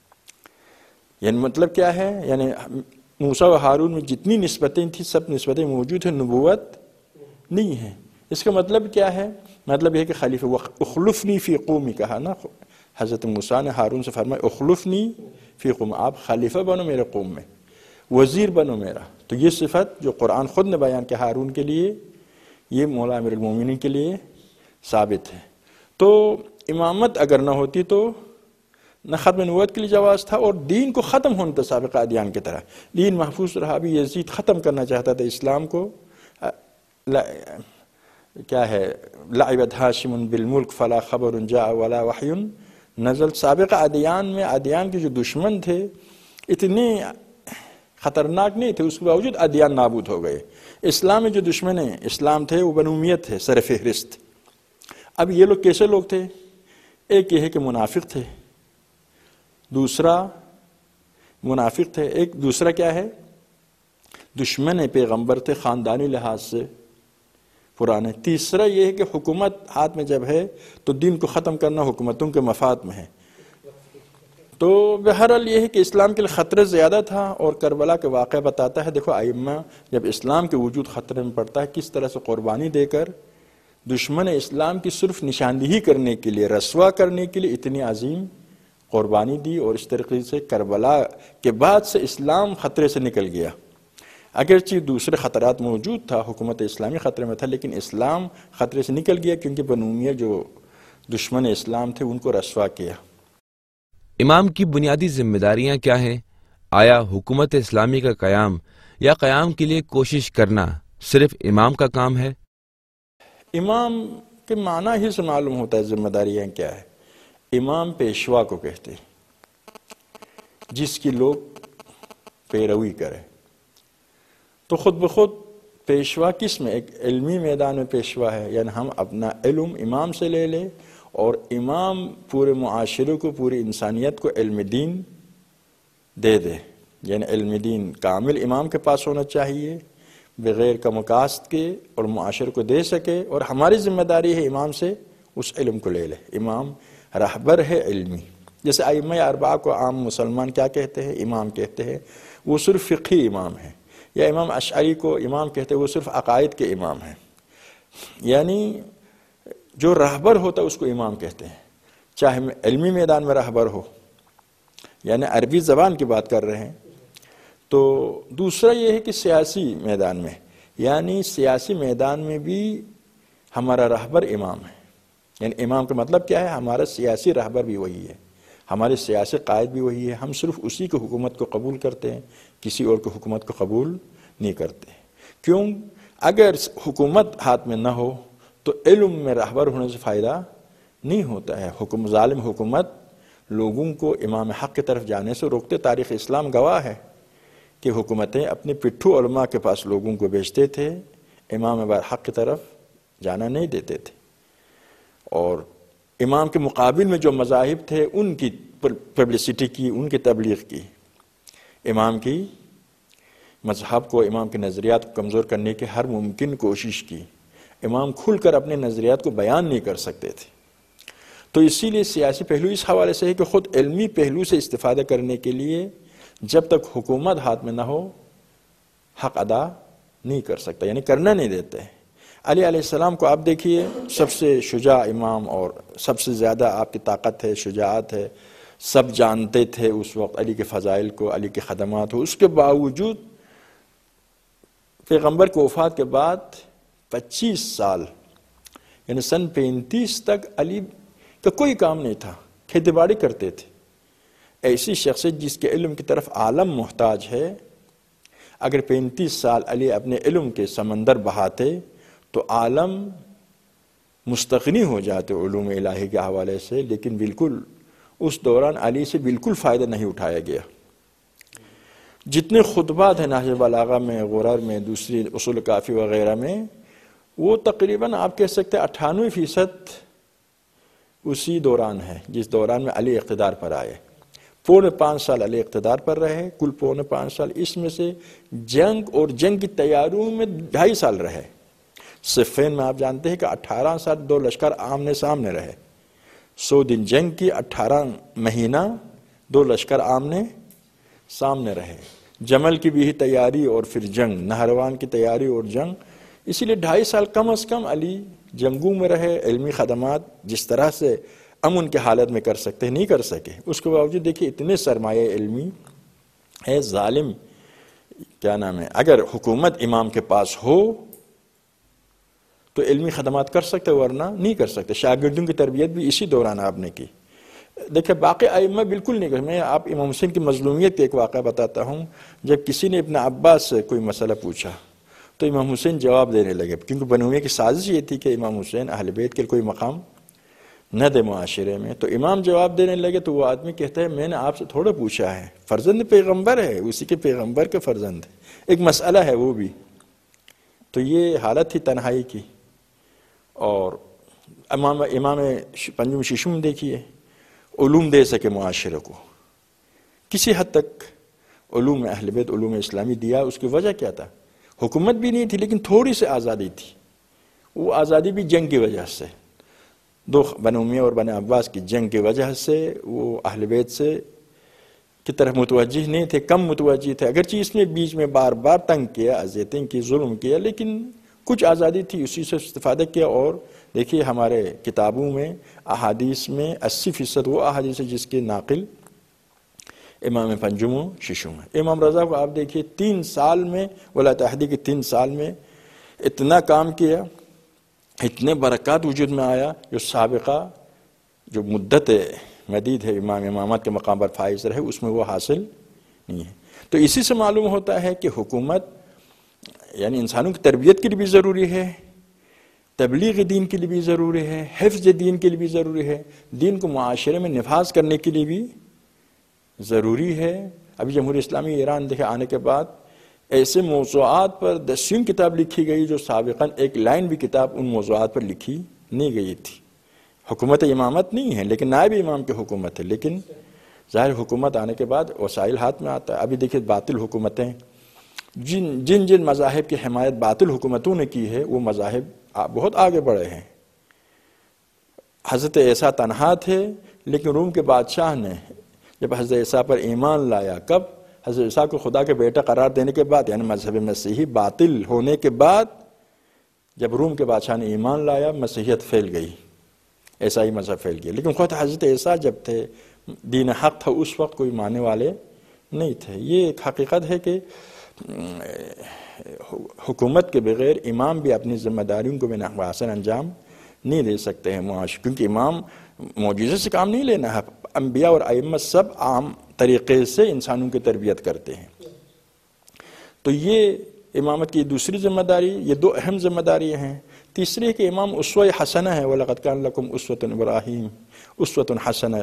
Speaker 2: یعنی مطلب کیا ہے؟ یعنی موسیٰ و ہارون میں جتنی نسبتیں تھیں سب نسبتیں موجود ہیں، نبوت نہیں ہے۔ اس کا مطلب کیا ہے؟ مطلب یہ ہے کہ خلیفہ اخلفنی فی قومی کہا نا، حضرت موسیٰ نے ہارون سے فرمایا اخلفنی فی قوم، آپ خلیفہ بنو میرے قوم میں، وزیر بنو میرا۔ تو یہ صفت جو قرآن خود نے بیان کیا ہارون کے لیے، یہ مولا امیر المومنین کے لیے ثابت ہے۔ تو امامت اگر نہ ہوتی تو نہ ختم نبوت کے لیے جواز تھا اور دین کو ختم ہونا تھا سابقہ ادیان کی طرح، دین محفوظ رہا۔ بھی یزید ختم کرنا چاہتا تھا اسلام کو، کیا ہے، لعبت ہاشم بالملک فلا خبر جاء ولا وحی نزل۔ سابقہ ادیان میں ادیان کے جو دشمن تھے اتنے خطرناک نہیں تھے، اس کے باوجود ادیان نابود ہو گئے۔ اسلام میں جو دشمن ہیں اسلام تھے وہ بنو امیہ تھے سر فہرست۔ اب یہ لوگ کیسے لوگ تھے؟ ایک یہ ہے کہ منافق تھے، دوسرا منافق تھے، ایک دوسرا کیا ہے، دشمن پیغمبر تھے خاندانی لحاظ سے پرانے۔ تیسرا یہ ہے کہ حکومت ہاتھ میں جب ہے تو دین کو ختم کرنا حکومتوں کے مفاد میں ہے۔ تو بہرحال یہ ہے کہ اسلام کے لیے خطرہ زیادہ تھا، اور کربلا کے واقعہ بتاتا ہے، دیکھو ائمہ جب اسلام کے وجود خطرے میں پڑتا ہے کس طرح سے قربانی دے کر دشمن اسلام کی صرف نشاندہی کرنے کے لیے، رسوا کرنے کے لیے اتنی عظیم قربانی دی، اور اس طریقے سے کربلا کے بعد سے اسلام خطرے سے نکل گیا۔ اگرچہ دوسرے خطرات موجود تھا، حکومت اسلامی خطرے میں تھا، لیکن اسلام خطرے سے نکل گیا کیونکہ بنو امیہ جو دشمن اسلام تھے ان کو رسوا کیا۔
Speaker 1: امام کی بنیادی ذمہ داریاں کیا ہیں؟ آیا حکومت اسلامی کا قیام یا قیام کے لیے کوشش کرنا صرف امام کا کام ہے؟
Speaker 2: امام کے معنی ہی سے معلوم ہوتا ہے ذمہ داریاں کیا ہے۔ امام پیشوا کو کہتے ہیں جس کی لوگ پیروی کرے۔ تو خود بخود پیشوا کس میں؟ ایک علمی میدان میں پیشوا ہے، یعنی ہم اپنا علم امام سے لے لیں اور امام پورے معاشرے کو، پوری انسانیت کو علم دین دے دے، یعنی علم دین کامل امام کے پاس ہونا چاہیے بغیر کم و کاست کے، اور معاشرے کو دے سکے، اور ہماری ذمہ داری ہے امام سے اس علم کو لے لے۔ امام رہبر ہے علمی، جیسے ائمہ اربعہ کو عام مسلمان کیا کہتے ہیں؟ امام کہتے ہیں، وہ صرف فقہی امام ہے، یا امام اشعری کو امام کہتے ہیں، وہ صرف عقائد کے امام ہیں، یعنی جو رہبر ہوتا ہے اس کو امام کہتے ہیں، چاہے علمی میدان میں رہبر ہو، یعنی عربی زبان کی بات کر رہے ہیں۔ تو دوسرا یہ ہے کہ سیاسی میدان میں، یعنی سیاسی میدان میں بھی ہمارا رہبر امام ہے، یعنی امام کا مطلب کیا ہے؟ ہمارا سیاسی رہبر بھی وہی ہے، ہمارے سیاسی قائد بھی وہی ہے، ہم صرف اسی کی حکومت کو قبول کرتے ہیں، کسی اور کی حکومت کو قبول نہیں کرتے۔ کیوں؟ اگر حکومت ہاتھ میں نہ ہو تو علم میں رہبر ہونے سے فائدہ نہیں ہوتا ہے۔ حکم ظالم حکومت لوگوں کو امام حق کی طرف جانے سے روکتے۔ تاریخ اسلام گواہ ہے کہ حکومتیں اپنے پٹھو علماء کے پاس لوگوں کو بھیجتے تھے، امام حق کی طرف جانا نہیں دیتے تھے، اور امام کے مقابل میں جو مذاہب تھے ان کی پبلسٹی کی، ان کی تبلیغ کی، امام کی مذہب کو، امام کے نظریات کو کمزور کرنے کی ہر ممکن کوشش کی۔ امام کھل کر اپنے نظریات کو بیان نہیں کر سکتے تھے۔ تو اسی لیے سیاسی پہلو اس حوالے سے ہے کہ خود علمی پہلو سے استفادہ کرنے کے لیے جب تک حکومت ہاتھ میں نہ ہو حق ادا نہیں کر سکتا، یعنی کرنا نہیں دیتے۔ علی علیہ السلام کو آپ دیکھیے، سب سے شجاع امام، اور سب سے زیادہ آپ کی طاقت ہے، شجاعت ہے، سب جانتے تھے اس وقت علی کے فضائل کو، علی کے خدمات ہو، اس کے باوجود پیغمبر کی وفات کے بعد پچیس سال یعنی سن پینتیس تک علی کا کوئی کام نہیں تھا، کھیتی باڑی کرتے تھے۔ ایسی شخصیت جس کے علم کی طرف عالم محتاج ہے، اگر پینتیس سال علی اپنے علم کے سمندر بہاتے تو عالم مستغنی ہو جاتے علوم الہی کے حوالے سے، لیکن بالکل اس دوران علی سے بالکل فائدہ نہیں اٹھایا گیا۔ جتنے خطبات ہیں نہج بلاغہ میں، غرر میں، دوسری اصول کافی وغیرہ میں، وہ تقریباً آپ کہہ سکتے ہیں اٹھانوے فیصد اسی دوران ہے جس دوران میں علی اقتدار پر آئے۔ پونے پانچ سال علی اقتدار پر رہے، کل پونے پانچ سال، اس میں سے جنگ اور جنگ کی تیاریوں میں ڈھائی سال رہے۔ صفین میں آپ جانتے ہیں کہ اٹھارہ سال دو لشکر آمنے سامنے رہے، سو دن جنگ کی، اٹھارہ مہینہ دو لشکر آمنے سامنے رہے۔ جمل کی بھی تیاری اور پھر جنگ، نہروان کی تیاری اور جنگ، اسی لیے ڈھائی سال کم از کم علی جنگوں میں رہے۔ علمی خدمات جس طرح سے امن کے حالت میں کر سکتے نہیں کر سکے، اس کے باوجود دیکھیے اتنے سرمایہ علمی ہے۔ ظالم کیا نام ہے، اگر حکومت امام کے پاس ہو تو علمی خدمات کر سکتے، ورنہ نہیں کر سکتے۔ شاگردوں کی تربیت بھی اسی دوران آپ نے کی۔ دیکھیں باقی ائمہ بالکل نہیں کر۔ میں آپ امام حسین کی مظلومیت کے ایک واقعہ بتاتا ہوں۔ جب کسی نے ابن عباس سے کوئی مسئلہ پوچھا تو امام حسین جواب دینے لگے، کیونکہ بنو امیہ کی سازش یہ تھی کہ امام حسین اہل بیت کے کوئی مقام نہ دے معاشرے میں۔ تو امام جواب دینے لگے تو وہ آدمی کہتا ہے میں نے آپ سے تھوڑا پوچھا ہے، فرزند پیغمبر ہے، اسی کے پیغمبر کے فرزند ہے، ایک مسئلہ ہے وہ بھی۔ تو یہ حالت تھی تنہائی کی۔ اور امام امام پنجم ششم دیکھیے، علوم دے سکے معاشرے کو، کسی حد تک علوم اہل بیت، علوم اسلامی دیا۔ اس کی وجہ کیا تھا؟ حکومت بھی نہیں تھی لیکن تھوڑی سی آزادی تھی، وہ آزادی بھی جنگ کی وجہ سے، دو بنو امیہ اور بنو عباس کی جنگ کی وجہ سے وہ اہل بیت سے کی طرف متوجہ نہیں تھے، کم متوجہ تھے۔ اگرچہ اس نے بیچ میں بار بار تنگ کیا، اذیتیں کی، ظلم کیا، لیکن کچھ آزادی تھی، اسی سے استفادہ کیا۔ اور دیکھیے ہمارے کتابوں میں احادیث میں اسی فیصد وہ احادیث ہے جس کے ناقل امام پنجم و ششم ہے۔ امام رضا کو آپ دیکھیے تین سال میں، ولایت عہدی کے تین سال میں اتنا کام کیا، اتنے برکات وجود میں آیا جو سابقہ جو مدت مدید ہے امام امامت کے مقام پر فائز رہے اس میں وہ حاصل نہیں ہے۔ تو اسی سے معلوم ہوتا ہے کہ حکومت یعنی انسانوں کی تربیت کے لیے بھی ضروری ہے، تبلیغ دین کے لیے بھی ضروری ہے، حفظ دین کے لیے بھی ضروری ہے، دین کو معاشرے میں نفاذ کرنے کے لیے بھی ضروری ہے۔ ابھی جمہوریہ اسلامی ایران دیکھے آنے کے بعد ایسے موضوعات پر دسیوں کتاب لکھی گئی جو سابقاً ایک لائن بھی کتاب ان موضوعات پر لکھی نہیں گئی تھی۔ حکومت امامت نہیں ہے لیکن نائب امام کی حکومت ہے، لیکن ظاہر حکومت آنے کے بعد وسائل ہاتھ میں آتا ہے۔ ابھی دیکھیں باطل حکومتیں، جن جن جن مذاہب کی حمایت باطل حکومتوں نے کی ہے وہ مذاہب بہت آگے بڑھے ہیں۔ حضرت عیسیٰ تنہا تھے لیکن روم کے بادشاہ نے جب حضرت عیسیٰ پر ایمان لایا، کب؟ حضرت عیسیٰ کو خدا کے بیٹا قرار دینے کے بعد، یعنی مذہب مسیحی باطل ہونے کے بعد جب روم کے بادشاہ نے ایمان لایا مسیحیت پھیل گئی، عیسائی مذہب پھیل گیا۔ لیکن خود حضرت عیسیٰ جب تھے دین حق تھا اس وقت کوئی ماننے والے نہیں تھے۔ یہ ایک حقیقت ہے کہ حکومت کے بغیر امام بھی اپنی ذمہ داریوں کو بنحو حسن انجام نہیں دے سکتے ہیں معاشرے، کیونکہ امام معجزے سے کام نہیں لینا ہے۔ انبیاء اور ائمہ سب عام طریقے سے انسانوں کی تربیت کرتے ہیں۔ تو یہ امامت کی دوسری ذمہ داری، یہ دو اہم ذمہ داریاں ہیں۔ تیسری کہ امام اسوہ حسنہ ہے، وَلَقَدْ كَانَ لَكُمْ أُسْوَةٌ إِبْرَاهِيمَ أُسْوَةٌ حَسَنَةٌ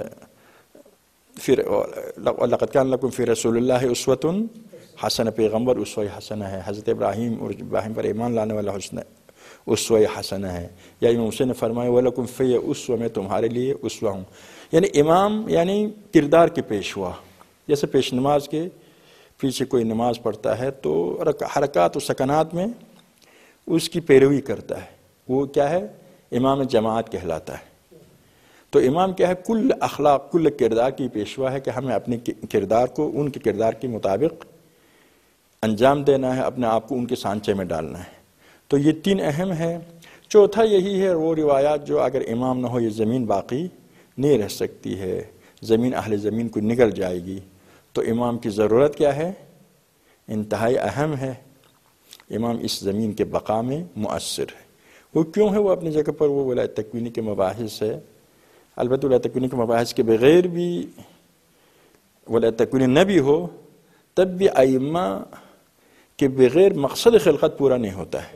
Speaker 2: وَلَقَدْ كَانَ لَكُمْ فِي رَسُولِ اللَّهِ أُسْوَةٌ حسنہ، پیغمبر اسوہ حسنہ ہے۔ حضرت ابراہیم اور ابراہیم پر ایمان لانے والا حسن اسوہ حسنہ ہے۔ یا امام حسین نے فرمایا وَلَكُمْ فِي اسوہ، میں تمہارے لیے اسوہ ہوں۔ یعنی امام یعنی کردار کے پیشوا، جیسے پیش نماز کے پیچھے کوئی نماز پڑھتا ہے تو حرکات و سکنات میں اس کی پیروی کرتا ہے، وہ کیا ہے؟ امام جماعت کہلاتا ہے۔ تو امام کیا ہے؟ کل اخلاق، کل کردار کی پیشوا ہے کہ ہمیں اپنے کردار کو ان کے کردار کے مطابق انجام دینا ہے، اپنے آپ کو ان کے سانچے میں ڈالنا ہے۔ تو یہ تین اہم ہے۔ چوتھا یہی ہے وہ روایات جو اگر امام نہ ہو یہ زمین باقی نہیں رہ سکتی ہے، زمین اہل زمین کو نگل جائے گی۔ تو امام کی ضرورت کیا ہے؟ انتہائی اہم ہے۔ امام اس زمین کے بقا میں مؤثر ہے۔ وہ کیوں ہے؟ وہ اپنی جگہ پر وہ ولایت تکوینی کے مباحث ہے۔ البتہ ولایت تکوینی کے مباحث کے بغیر بھی ولایت تکوینی نہ بھی ہو تب بھی ائمہ کے بغیر مقصد خلقت پورا نہیں ہوتا ہے۔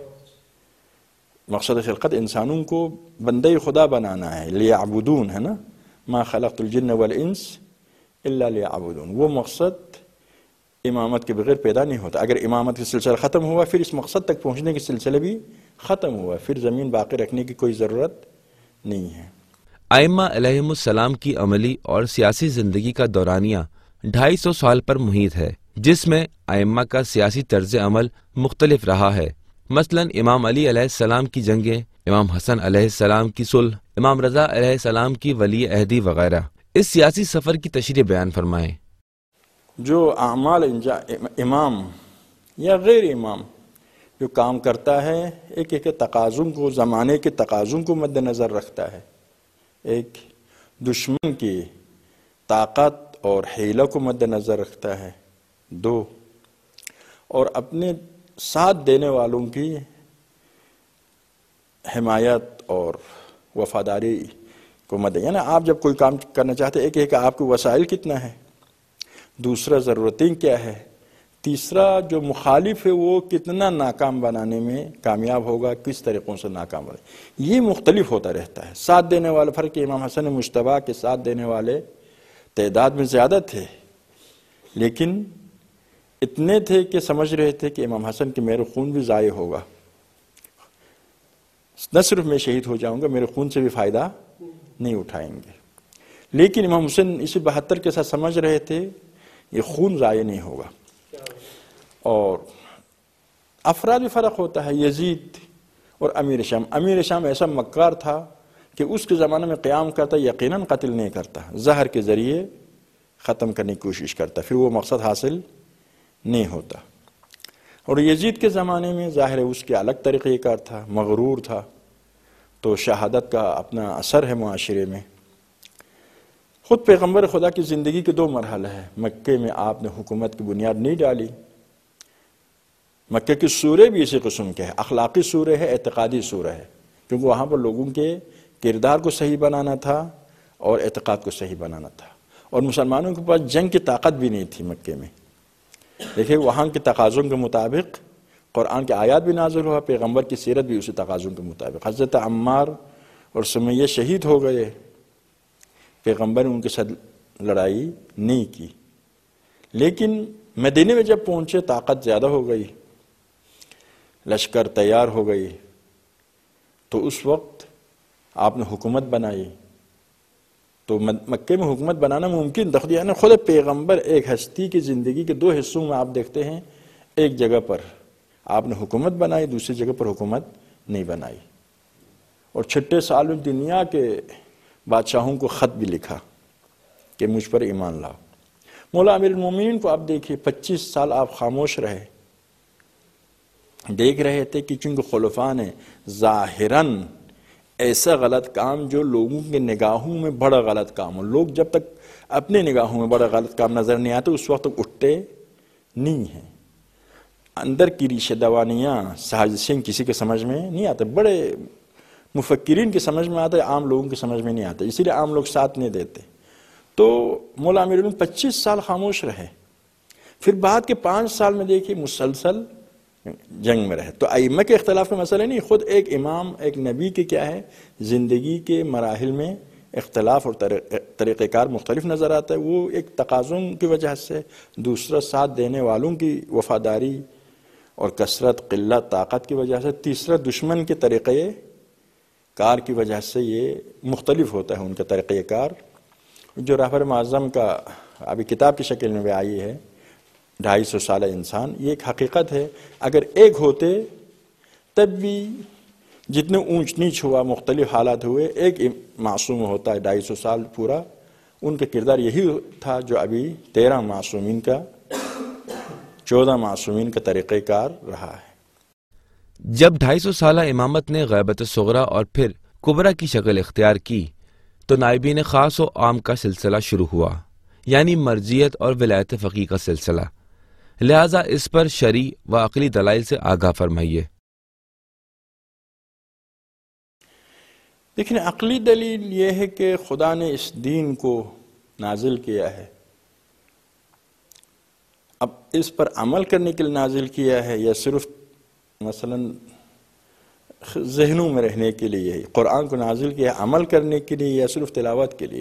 Speaker 2: مقصد خلقت انسانوں کو بندے خدا بنانا ہے، لیعبدون ہے نا، ما خلقت الجن والانس الا لیعبدون۔ وہ مقصد امامت کے بغیر پیدا نہیں ہوتا۔ اگر امامت کا سلسلہ ختم ہوا پھر اس مقصد تک پہنچنے کے سلسلے بھی ختم ہوا، پھر زمین باقی رکھنے کی کوئی ضرورت نہیں ہے۔
Speaker 1: ائمہ علیہم السلام کی عملی اور سیاسی زندگی کا دورانیہ ڈھائی سو سال پر محیط ہے، جس میں ائمہ کا سیاسی طرز عمل مختلف رہا ہے۔ مثلا امام علی علیہ السلام کی جنگیں، امام حسن علیہ السلام کی صلح، امام رضا علیہ السلام کی ولی عہدی وغیرہ۔ اس سیاسی سفر کی تشریح بیان فرمائیں۔
Speaker 2: جو اعمال امام یا غیر امام جو کام کرتا ہے ایک ایک تقاضوں کو، زمانے کے تقاضوں کو مد نظر رکھتا ہے، ایک دشمن کی طاقت اور حیلہ کو مد نظر رکھتا ہے، دو اور اپنے ساتھ دینے والوں کی حمایت اور وفاداری کو مد، یعنی آپ جب کوئی کام کرنا چاہتے ہیں ایک ایک آپ کو وسائل کتنا ہے، دوسرا ضرورتیں کیا ہے، تیسرا جو مخالف ہے وہ کتنا ناکام بنانے میں کامیاب ہوگا، کس طریقوں سے ناکام ہوگا، یہ مختلف ہوتا رہتا ہے۔ ساتھ دینے والے فرق امام حسن مجتبیٰ کے ساتھ دینے والے تعداد میں زیادہ تھے، لیکن اتنے تھے کہ سمجھ رہے تھے کہ امام حسن کے میرے خون بھی ضائع ہوگا، نہ صرف میں شہید ہو جاؤں گا، میرے خون سے بھی فائدہ نہیں اٹھائیں گے۔ لیکن امام حسن اسی بہتر کے ساتھ سمجھ رہے تھے یہ خون ضائع نہیں ہوگا۔ اور افراد بھی فرق ہوتا ہے، یزید اور امیر شام۔ امیر شام ایسا مکار تھا کہ اس کے زمانے میں قیام کرتا یقیناً قتل نہیں کرتا، زہر کے ذریعے ختم کرنے کی کوشش کرتا، پھر وہ مقصد حاصل نہیں ہوتا۔ اور یزید کے زمانے میں ظاہر ہے اس کے الگ طریقہ کار تھا، مغرور تھا، تو شہادت کا اپنا اثر ہے معاشرے میں۔ خود پیغمبر خدا کی زندگی کے دو مرحلے ہیں۔ مکے میں آپ نے حکومت کی بنیاد نہیں ڈالی، مکے کی سورے بھی اسی قسم کے ہیں، اخلاقی سورے ہے، اعتقادی سورہ ہے، کیونکہ وہاں پر لوگوں کے کردار کو صحیح بنانا تھا اور اعتقاد کو صحیح بنانا تھا، اور مسلمانوں کے پاس جنگ کی طاقت بھی نہیں تھی مکے میں۔ دیکھیں وہاں کے تقاضوں کے مطابق قرآن کے آیات بھی نازل ہوا، پیغمبر کی سیرت بھی اسی تقاضوں کے مطابق۔ حضرت عمار اور سمیہ شہید ہو گئے، پیغمبر نے ان کے ساتھ لڑائی نہیں کی، لیکن مدینے میں جب پہنچے طاقت زیادہ ہو گئی، لشکر تیار ہو گئی، تو اس وقت آپ نے حکومت بنائی، تو مکے میں حکومت بنانا ممکن تھا، یعنی خود پیغمبر ایک ہستی کی زندگی کے دو حصوں میں آپ دیکھتے ہیں، ایک جگہ پر آپ نے حکومت بنائی، دوسری جگہ پر حکومت نہیں بنائی، اور چھٹے سال میں دنیا کے بادشاہوں کو خط بھی لکھا کہ مجھ پر ایمان لاؤ۔ مولا امیر المومنین کو آپ دیکھیے، پچیس سال آپ خاموش رہے، دیکھ رہے تھے کہ چونکہ خلفاء نے ظاہراً ایسا غلط کام جو لوگوں کے نگاہوں میں بڑا غلط کام ہو، لوگ جب تک اپنے نگاہوں میں بڑا غلط کام نظر نہیں آتے اس وقت تک اٹھتے نہیں ہیں، اندر کی ریشہ دوانیاں سازشیں کسی کے سمجھ میں نہیں آتے، بڑے مفکرین کے سمجھ میں آتے، عام لوگوں کے سمجھ میں نہیں آتے، اسی لیے عام لوگ ساتھ نہیں دیتے۔ تو مولا امیر المومنین پچیس سال خاموش رہے، پھر بعد کے پانچ سال میں دیکھیے مسلسل جنگ میں رہے۔ تو ائمہ کے اختلاف کا مسئلہ نہیں، خود ایک امام ایک نبی کے کیا ہے زندگی کے مراحل میں اختلاف اور طریقہ کار مختلف نظر آتا ہے، وہ ایک تقاضوں کی وجہ سے، دوسرا ساتھ دینے والوں کی وفاداری اور کثرت قلت طاقت کی وجہ سے، تیسرا دشمن کے طریقہ کار کی وجہ سے یہ مختلف ہوتا ہے ان کا طریقہ کار۔ جو رہبر معظم کا ابھی کتاب کی شکل میں بھی آئی ہے ڈھائی سو سالہ انسان، یہ ایک حقیقت ہے، اگر ایک ہوتے تب بھی جتنے اونچ نیچ ہوا مختلف حالات ہوئے، ایک معصوم ہوتا ہے ڈھائی سو سال پورا، ان کا کردار یہی تھا جو ابھی تیرہ معصومین کا چودہ معصومین کا طریقہ کار رہا ہے۔
Speaker 1: جب ڈھائی سو سالہ امامت نے غیبت صغرا اور پھر کبرا کی شکل اختیار کی تو نائبین خاص و عام کا سلسلہ شروع ہوا، یعنی مرجیت اور ولایت فقیہ کا سلسلہ، لہذا اس پر شرعی و عقلی دلائل سے آگاہ فرمائیے۔
Speaker 2: دیکھیں، عقلی دلیل یہ ہے کہ خدا نے اس دین کو نازل کیا ہے، اب اس پر عمل کرنے کے لیے نازل کیا ہے یا صرف مثلا ذہنوں میں رہنے کے لیے؟ قرآن کو نازل کیا ہے عمل کرنے کے لیے یا صرف تلاوت کے لیے؟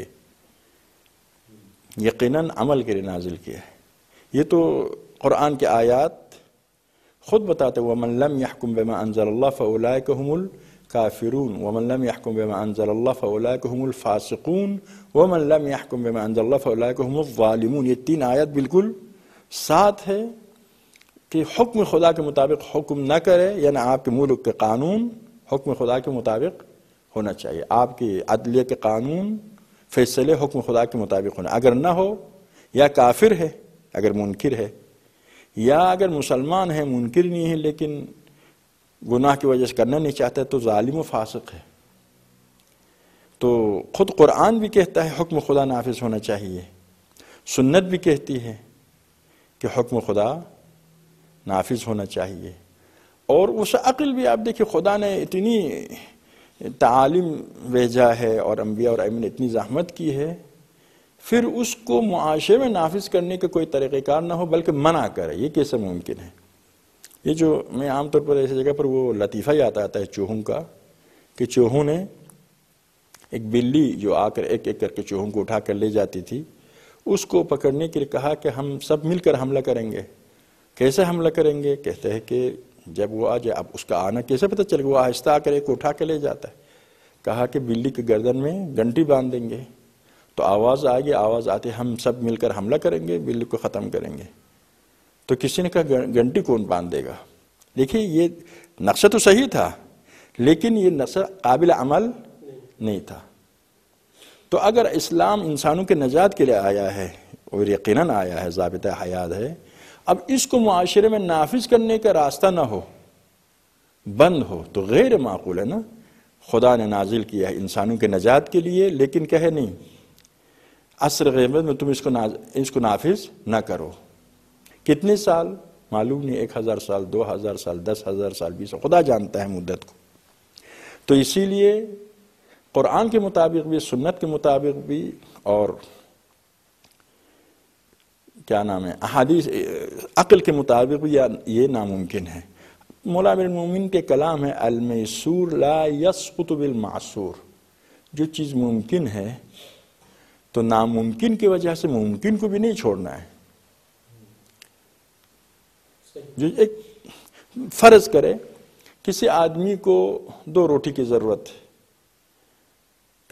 Speaker 2: یقیناً عمل کے لیے نازل کیا ہے۔ یہ تو قرآن کے آیات خود بتاتے ہیں، وَمَن لَمْ يَحْكُمْ بِمَا أَنزَلَ اللَّهُ فَأُولَٰئِكَ هُمُ الْكَافِرُونَ وَمَن لَمْ يَحْكُمْ بِمَا أَنزَلَ اللَّهُ فَأُولَٰئِكَ هُمُ الْفَاسِقُونَ وَمَن لَمْ يَحْكُمْ بِمَا أَنزَلَ اللَّهُ فَأُولَٰئِكَ هُمُ الظَّالِمُونَ۔ یہ تین آیت بالکل ساتھ ہے کہ حکم خدا کے مطابق حکم نہ کرے، یعنی آپ کے ملک کے قانون حکم خدا کے مطابق ہونا چاہیے، آپ کی عدلیہ کے قانون فیصلے حکم خدا کے مطابق ہونا، اگر نہ ہو یا کافر ہے اگر منکر ہے، یا اگر مسلمان ہے منکر نہیں ہے لیکن گناہ کی وجہ سے کرنا نہیں چاہتا تو ظالم و فاسق ہے۔ تو خود قرآن بھی کہتا ہے حکم خدا نافذ ہونا چاہیے، سنت بھی کہتی ہے کہ حکم خدا نافذ ہونا چاہیے، اور اس عقل بھی آپ دیکھیں خدا نے اتنی تعالیم بھیجا ہے اور انبیاء اور ائمہ نے اتنی زحمت کی ہے، پھر اس کو معاشرے میں نافذ کرنے کا کوئی طریقہ کار نہ ہو بلکہ منع کرے، یہ کیسے ممکن ہے؟ یہ جو میں عام طور پر ایسی جگہ پر وہ لطیفہ یاد آتا ہے چوہوں کا، کہ چوہوں نے ایک بلی جو آ کر ایک ایک کر کے چوہوں کو اٹھا کر لے جاتی تھی، اس کو پکڑنے کے لیے کہا کہ ہم سب مل کر حملہ کریں گے۔ کیسے حملہ کریں گے؟ کہتے ہیں کہ جب وہ آ جائے، اب اس کا آنا کیسے پتہ چلے گا؟ وہ آہستہ آ کر ایک اٹھا کے لے جاتا ہے، کہا کہ بلی کے گردن میں گھنٹی باندھ دیں گے تو آواز آئے گی، آواز آتے ہم سب مل کر حملہ کریں گے، بلی کو ختم کریں گے۔ تو کسی نے کہا گھنٹی کون باندھ دے گا؟ دیکھیے یہ نقشہ تو صحیح تھا لیکن یہ نقشہ قابل عمل نہیں تھا۔ تو اگر اسلام انسانوں کے نجات کے لیے آیا ہے اور یقیناً آیا ہے، ضابطہ حیات ہے، اب اس کو معاشرے میں نافذ کرنے کا راستہ نہ ہو، بند ہو، تو غیر معقول ہے نا۔ خدا نے نازل کیا ہے انسانوں کے نجات کے لیے، لیکن کہے نہیں عصر غیبت میں تم اس کو اس کو نافذ نہ کرو۔ کتنے سال معلوم نہیں، ایک ہزار سال، دو ہزار سال، دس ہزار سال، بیس، خدا جانتا ہے مدت کو۔ تو اسی لیے قرآن کے مطابق بھی، سنت کے مطابق بھی، اور کیا نام ہے احادیث عقل کے مطابق بھی یہ ناممکن ہے۔ مولا امیر المومنین کے کلام ہے المیسور لا یسقط بالمعسور، جو چیز ممکن ہے تو ناممکن کی وجہ سے ممکن کو بھی نہیں چھوڑنا ہے۔ جو ایک فرض کرے کسی آدمی کو دو روٹی کی ضرورت ہے،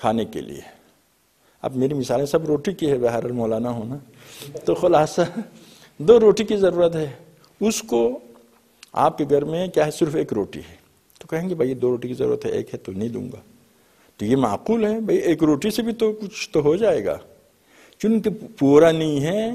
Speaker 2: کھانے کے لیے. اب میری مثالیں سب روٹی کی ہے، بہرحال مولانا ہونا، تو خلاصہ دو روٹی کی ضرورت ہے. اس کو آپ کے گھر میں کیا ہے، صرف ایک روٹی ہے، تو کہیں گے بھائی دو روٹی کی ضرورت ہے، ایک ہے تو نہیں دوں گا. تو یہ معقول ہے بھائی، ایک روٹی سے بھی تو کچھ تو ہو جائے گا. چونکہ پورا نہیں ہے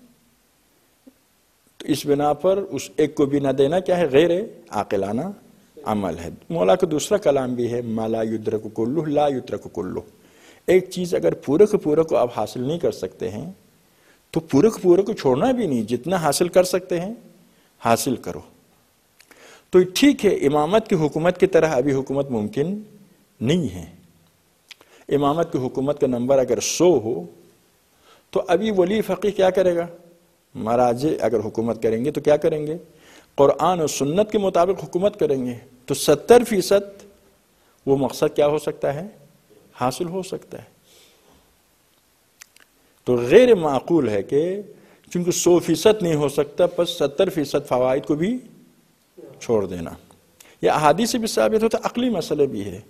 Speaker 2: تو اس بنا پر اس ایک کو بھی نہ دینا کیا ہے، غیر عاقلانہ عمل ہے. مولا کا دوسرا کلام بھی ہے، ما لا یدرک کلہ لا یترک کلہ. ایک چیز اگر پورے کے پورے کو آپ حاصل نہیں کر سکتے ہیں تو پورے کے پورے کو چھوڑنا بھی نہیں، جتنا حاصل کر سکتے ہیں حاصل کرو. تو ٹھیک ہے، امامت کی حکومت کی طرح ابھی حکومت ممکن نہیں ہے. امامت کی حکومت کا نمبر اگر سو ہو تو ابھی ولی فقیہ کیا کرے گا، مراجع اگر حکومت کریں گے تو کیا کریں گے، قرآن و سنت کے مطابق حکومت کریں گے. تو ستر فیصد وہ مقصد کیا ہو سکتا ہے، حاصل ہو سکتا ہے. تو غیر معقول ہے کہ چونکہ سو فیصد نہیں ہو سکتا پس ستر فیصد فوائد کو بھی چھوڑ دینا. یہ احادیث سے بھی ثابت ہوتا، عقلی مسئلہ بھی ہے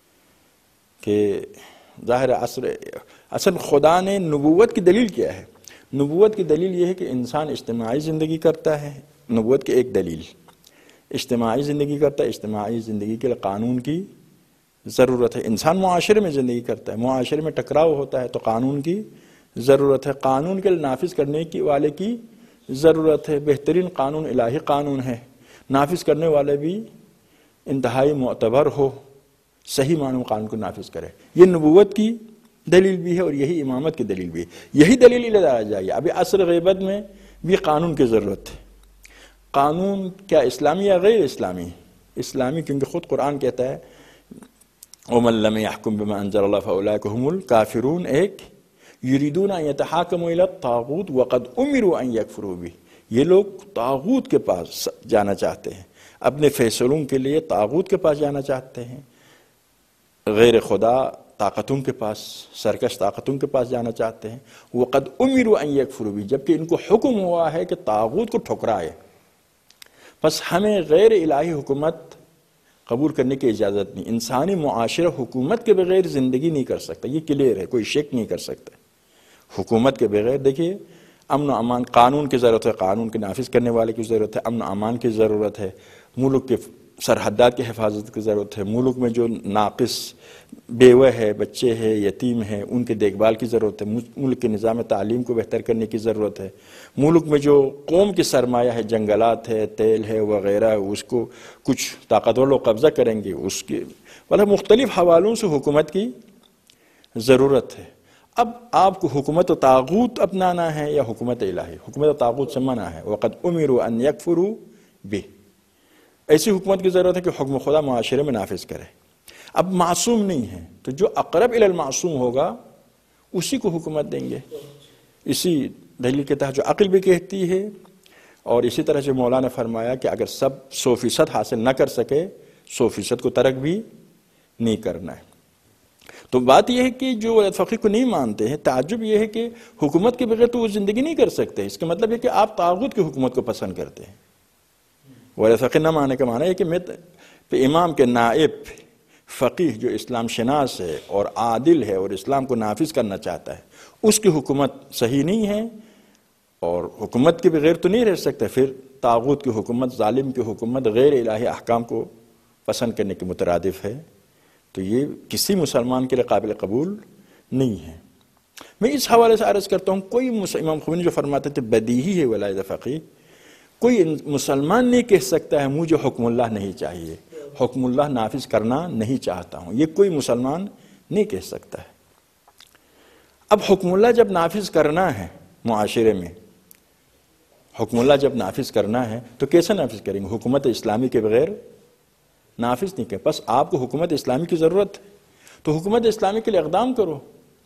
Speaker 2: کہ ظاہر اصل اصل خدا نے نبوت کی دلیل کیا ہے. نبوت کی دلیل یہ ہے کہ انسان اجتماعی زندگی کرتا ہے. نبوت کی ایک دلیل اجتماعی زندگی کرتا ہے، اجتماعی زندگی کے لیے قانون کی ضرورت ہے. انسان معاشرے میں زندگی کرتا ہے، معاشرے میں ٹکراؤ ہوتا ہے تو قانون کی ضرورت ہے. قانون کے نافذ کرنے کی والے کی ضرورت ہے. بہترین قانون الہی قانون ہے، نافذ کرنے والے بھی انتہائی معتبر ہو، صحیح معنی قانون کو نافذ کرے. یہ نبوت کی دلیل بھی ہے اور یہی امامت کی دلیل بھی ہے. یہی دلیل لگایا جائے. ابھی عصر غیبت میں بھی قانون کی ضرورت ہے. قانون کیا اسلامی یا غیر اسلامی؟ اسلامی، کیونکہ خود قرآن کہتا ہے وَمَن لَّمْ يَحْكُم بِمَا أَنزَلَ اللَّهُ فَأُولَٰئِكَ هُمُ الْكَافِرُونَ. ایک يُرِيدُونَ أَن يَتَحَاكَمُوا إِلَى الطَّاغُوتِ وَقَدْ أُمِرُوا أَن يَكْفُرُوا بِهِ. یہ لوگ طاغوت کے پاس جانا چاہتے ہیں، اپنے فیصلوں کے لیے طاغوت کے پاس جانا چاہتے ہیں، غیر خدا طاقتوں کے پاس، سرکش طاقتوں کے پاس جانا چاہتے ہیں. وَقَدْ أُمِرُوا أَن يَكْفُرُوا بِهِ، جبکہ ان کو حکم ہوا ہے کہ طاغوت کو ٹھکرائے. پس ہمیں غیر الہی حکومت قبول کرنے کی اجازت نہیں. انسانی معاشرہ حکومت کے بغیر زندگی نہیں کر سکتا، یہ کلیئر ہے، کوئی شک نہیں کر سکتا. حکومت کے بغیر دیکھیے امن و امان، قانون کی ضرورت ہے، قانون کے نافذ کرنے والے کی ضرورت ہے، امن و امان کی ضرورت ہے، ملک کے سرحدات کی حفاظت کی ضرورت ہے، ملک میں جو ناقص بیوہ ہے، بچے ہے، یتیم ہے، ان کے دیکھ بھال کی ضرورت ہے، ملک کے نظام تعلیم کو بہتر کرنے کی ضرورت ہے، ملک میں جو قوم کی سرمایہ ہے، جنگلات ہے، تیل ہے وغیرہ، اس کو کچھ طاقتور لوگ قبضہ کریں گے، اس کے مطلب مختلف حوالوں سے حکومت کی ضرورت ہے. اب آپ کو حکومت و طاغوت اپنانا ہے یا حکومت الہی؟ حکومت و طاغوت سے منع ہے. وَقَدْ أُمِرُوا أَن يَكْفُرُوا بِهِ. ایسی حکومت کی ضرورت ہے کہ حکم خدا معاشرے میں نافذ کرے. اب معصوم نہیں ہے تو جو اقرب الی المعصوم ہوگا اسی کو حکومت دیں گے. اسی دلیل کے تحت جو عقل بھی کہتی ہے، اور اسی طرح سے مولانا نے فرمایا کہ اگر سب سو فیصد حاصل نہ کر سکے، سو فیصد کو ترک بھی نہیں کرنا ہے. تو بات یہ ہے کہ جو ولایت فقیہ کو نہیں مانتے ہیں، تعجب یہ ہے کہ حکومت کے بغیر تو وہ زندگی نہیں کر سکتے. اس کا مطلب ہے کہ آپ طاغوت کی حکومت کو پسند کرتے ہیں. ولایت فقیہ نہ ماننے کا معنی ہے کہ میں امام کے نائب فقیہ جو اسلام شناس ہے اور عادل ہے اور اسلام کو نافذ کرنا چاہتا ہے، اس کی حکومت صحیح نہیں ہے اور حکومت کے بغیر تو نہیں رہ سکتا. پھر طاغوت کی حکومت، ظالم کی حکومت، غیر الہی احکام کو پسند کرنے کے مترادف ہے. تو یہ کسی مسلمان کے لیے قابل قبول نہیں ہے. میں اس حوالے سے عرض کرتا ہوں، کوئی امام خمینی جو فرماتے تھے بدیہی ہے ولایت فقیہ، کوئی مسلمان نہیں کہہ سکتا ہے مجھے حکم اللہ نہیں چاہیے، حکم اللہ نافذ کرنا نہیں چاہتا ہوں. یہ کوئی مسلمان نہیں کہہ سکتا ہے. اب حکم اللہ جب نافذ کرنا ہے معاشرے میں، حکم اللہ جب نافذ کرنا ہے تو کیسے نافذ کریں گے؟ حکومت اسلامی کے بغیر نافذ نہیں کریں. بس آپ کو حکومت اسلامی کی ضرورت ہے تو حکومت اسلامی کے لیے اقدام کرو.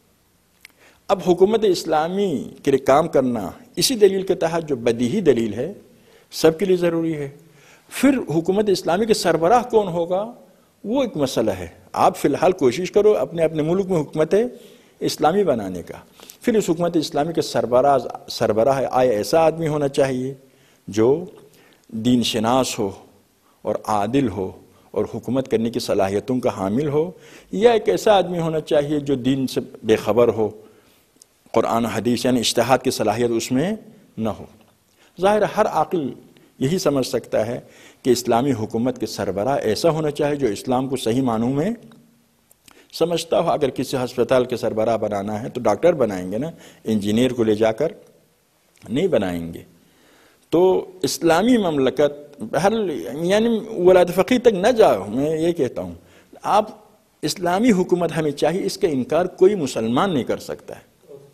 Speaker 2: اب حکومت اسلامی کے لیے کام کرنا اسی دلیل کے تحت جو بدیہی دلیل ہے سب کے لیے ضروری ہے. پھر حکومت اسلامی کے سربراہ کون ہوگا وہ ایک مسئلہ ہے. آپ فی الحال کوشش کرو اپنے اپنے ملک میں حکومت اسلامی بنانے کا. پھر اس حکومت اسلامی کے سربراہ سربراہ آیا ایسا آدمی ہونا چاہیے جو دین شناس ہو اور عادل ہو اور حکومت کرنے کی صلاحیتوں کا حامل ہو، یا ایک ایسا آدمی ہونا چاہیے جو دین سے بے خبر ہو، قرآن حدیث یعنی اجتہاد کی صلاحیت اس میں نہ ہو۔ ظاہر ہر عاقل یہی سمجھ سکتا ہے کہ اسلامی حکومت کے سربراہ ایسا ہونا چاہیے جو اسلام کو صحیح معنوں میں سمجھتا ہو۔ اگر کسی ہسپتال کے سربراہ بنانا ہے تو ڈاکٹر بنائیں گے نا، انجینئر کو لے جا کر نہیں بنائیں گے۔ تو اسلامی مملکت ہر یعنی ولایت فقیہ تک نہ جاؤ، میں یہ کہتا ہوں، آپ اسلامی حکومت ہمیں چاہیے، اس کا انکار کوئی مسلمان نہیں کر سکتا ہے۔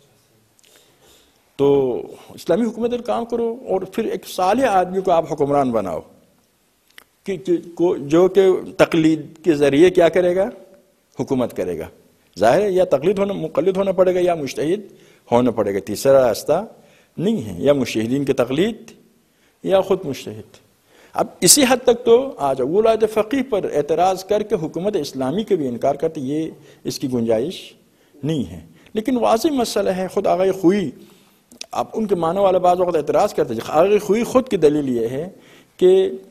Speaker 2: تو اسلامی حکومت پر کام کرو اور پھر ایک صالح آدمی کو آپ حکمران بناؤ کہ جو کہ تقلید کے ذریعے کیا کرے گا، حکومت کرے گا۔ ظاہر ہے یا تقلید ہونا مقلد ہونا پڑے گا یا مجتہد ہونا پڑے گا، تیسرا راستہ نہیں ہے، یا مجتہدین کی تقلید یا خود مجتہد۔ اب اسی حد تک تو آ جاؤ، ولایت فقیہ پر اعتراض کر کے حکومت اسلامی کے بھی انکار کرتے، یہ اس کی گنجائش نہیں ہے۔ لیکن واضح مسئلہ ہے، خود آغا خوئی، اب ان کے معنی والا بعض وقت اعتراض کرتے ہیں، آغا خوئی خود کی دلیل یہ ہے کہ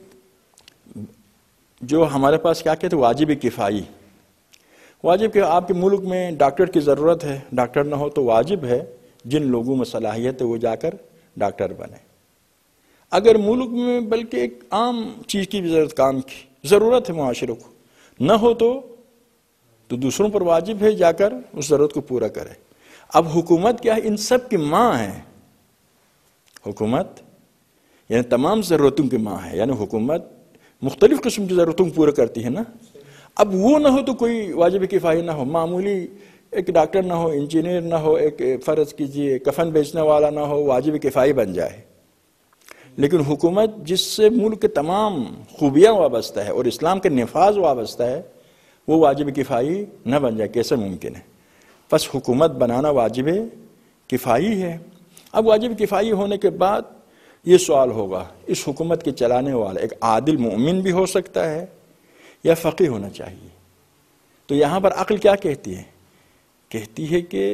Speaker 2: جو ہمارے پاس کیا کہتے ہیں واجب کفائی، واجب کہ آپ کے ملک میں ڈاکٹر کی ضرورت ہے، ڈاکٹر نہ ہو تو واجب ہے جن لوگوں میں صلاحیت ہے وہ جا کر ڈاکٹر بنے۔ اگر ملک میں بلکہ ایک عام چیز کی بھی ضرورت، کام کی ضرورت ہے معاشرے کو، نہ ہو تو تو دوسروں پر واجب ہے جا کر اس ضرورت کو پورا کرے۔ اب حکومت کیا ہے، ان سب کی ماں ہے، حکومت یعنی تمام ضرورتوں کی ماں ہے، یعنی حکومت مختلف قسم کی ضرورتوں کو پورا کرتی ہے نا۔ اب وہ نہ ہو تو کوئی واجب کفایہ نہ ہو، معمولی ایک ڈاکٹر نہ ہو، انجینئر نہ ہو، ایک فرض کیجئے کفن بیچنے والا نہ ہو، واجب کفایہ بن جائے۔ لیکن حکومت جس سے ملک کے تمام خوبیاں وابستہ ہے اور اسلام کے نفاذ وابستہ ہے، وہ واجب کفایہ نہ بن جائے، کیسے ممکن ہے؟ بس حکومت بنانا واجب کفایہ ہے۔ اب واجب کفایہ ہونے کے بعد یہ سوال ہوگا، اس حکومت کے چلانے والا ایک عادل مومن بھی ہو سکتا ہے یا فقیہ ہونا چاہیے؟ تو یہاں پر عقل کیا کہتی ہے؟ کہتی ہے کہ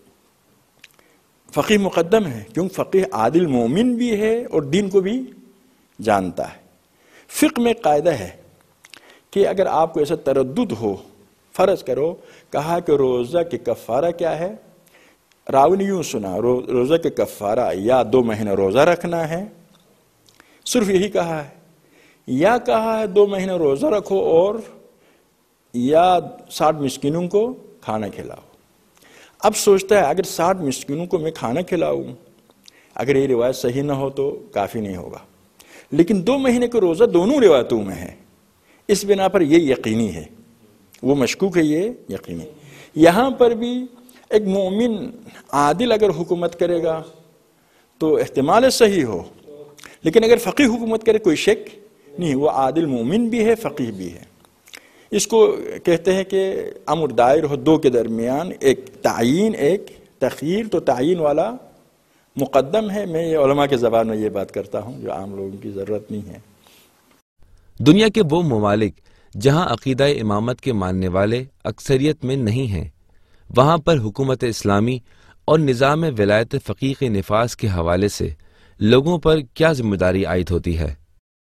Speaker 2: فقیہ مقدم ہے، کیوں؟ فقیہ عادل مومن بھی ہے اور دین کو بھی جانتا ہے۔ فقہ میں قاعدہ ہے کہ اگر آپ کو ایسا تردد ہو، فرض کرو کہا کہ روزہ کے کفارہ کیا ہے، راوی نے یوں سنا روزہ کے کفارہ یا دو مہینے روزہ رکھنا ہے، صرف یہی کہا ہے، یا کہا ہے دو مہینے روزہ رکھو اور یا ساٹھ مسکینوں کو کھانا کھلاؤ۔ اب سوچتا ہے اگر ساٹھ مسکینوں کو میں کھانا کھلاؤں، اگر یہ روایت صحیح نہ ہو تو کافی نہیں ہوگا، لیکن دو مہینے کا روزہ دونوں روایتوں میں ہے، اس بنا پر یہ یقینی ہے، وہ مشکوک ہے، یہ یقینی۔ یہاں پر بھی ایک مومن عادل اگر حکومت کرے گا تو احتمال صحیح ہو، لیکن اگر فقیہ حکومت کرے کوئی شک نہیں، وہ عادل مومن بھی ہے، فقیہ بھی ہے۔ اس کو کہتے ہیں کہ امر دائر ہو دو کے درمیان، ایک تعیین ایک تخییر، تو تعیین والا مقدم ہے۔ میں یہ علماء کے زبان میں یہ بات کرتا ہوں جو عام لوگوں کی ضرورت نہیں ہے۔
Speaker 1: دنیا کے وہ ممالک جہاں عقیدہ امامت کے ماننے والے اکثریت میں نہیں ہیں، وہاں پر حکومت اسلامی اور نظام ولایت فقیہ کے نفاذ کے حوالے سے لوگوں پر کیا ذمہ داری عائد ہوتی ہے؟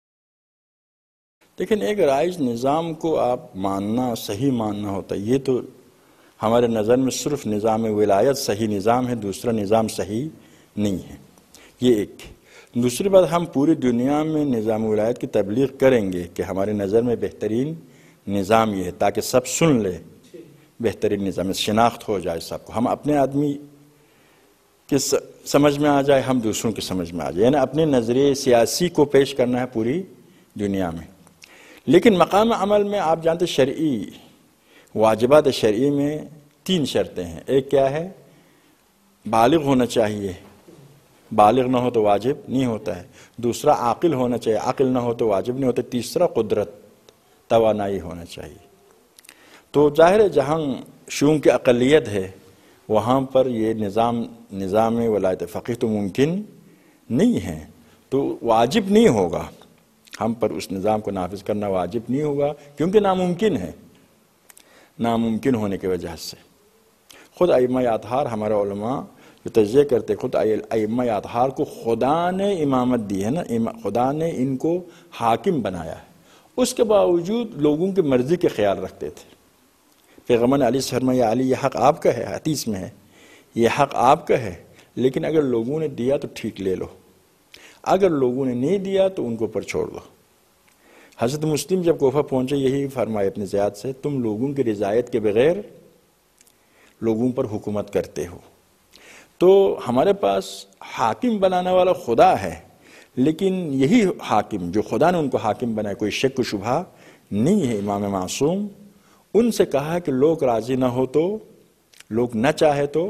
Speaker 2: لیکن ایک رائج نظام کو آپ ماننا، صحیح ماننا ہوتا ہے، یہ تو ہمارے نظر میں صرف نظام ولایت صحیح نظام ہے، دوسرا نظام صحیح نہیں ہے، یہ ایک۔ دوسری بات، ہم پوری دنیا میں نظام ولایت کی تبلیغ کریں گے کہ ہمارے نظر میں بہترین نظام یہ ہے، تاکہ سب سن لے، بہترین نظام، شناخت ہو جائے سب کو، ہم اپنے آدمی کے سمجھ میں آ جائے، ہم دوسروں کی سمجھ میں آ جائے، یعنی اپنے نظریے سیاسی کو پیش کرنا ہے پوری دنیا میں۔ لیکن مقام عمل میں آپ جانتے شرعی واجبات شرعی میں تین شرطیں ہیں، ایک کیا ہے؟ بالغ ہونا چاہیے، بالغ نہ ہو تو واجب نہیں ہوتا ہے۔ دوسرا عاقل ہونا چاہیے، عاقل نہ ہو تو واجب نہیں ہوتا۔ تیسرا قدرت، توانائی ہونا چاہیے۔ تو ظاہر ہے جہاں شیوعوں کی اقلیت ہے وہاں پر یہ نظام نظام ولایت فقیہ تو ممکن نہیں ہے، تو واجب نہیں ہوگا ہم پر، اس نظام کو نافذ کرنا واجب نہیں ہوگا، کیونکہ ناممکن ہے۔ ناممکن ہونے کی وجہ سے خود ائمہ اطہار ہمارے علماء جو تجزیہ کرتے، خود ائمہ اطہار کو خدا نے امامت دی ہے نا، خدا نے ان کو حاکم بنایا ہے، اس کے باوجود لوگوں کی مرضی کے خیال رکھتے تھے. پیغمبر نے علی سے فرمایا علی یہ حق آپ کا ہے، حدیث میں ہے یہ حق آپ کا ہے، لیکن اگر لوگوں نے دیا تو ٹھیک لے لو، اگر لوگوں نے نہیں دیا تو ان کو پر چھوڑ دو. حضرت مسلم جب کوفہ پہنچے یہی فرمایا ابن زیاد سے، تم لوگوں کی رضایت کے بغیر لوگوں پر حکومت کرتے ہو. تو ہمارے پاس حاکم بنانے والا خدا ہے، لیکن یہی حاکم جو خدا نے ان کو حاکم بنایا، کوئی شک و شبہ نہیں ہے، امام معصوم. ان سے کہا کہ لوگ راضی نہ ہو تو، لوگ نہ چاہے تو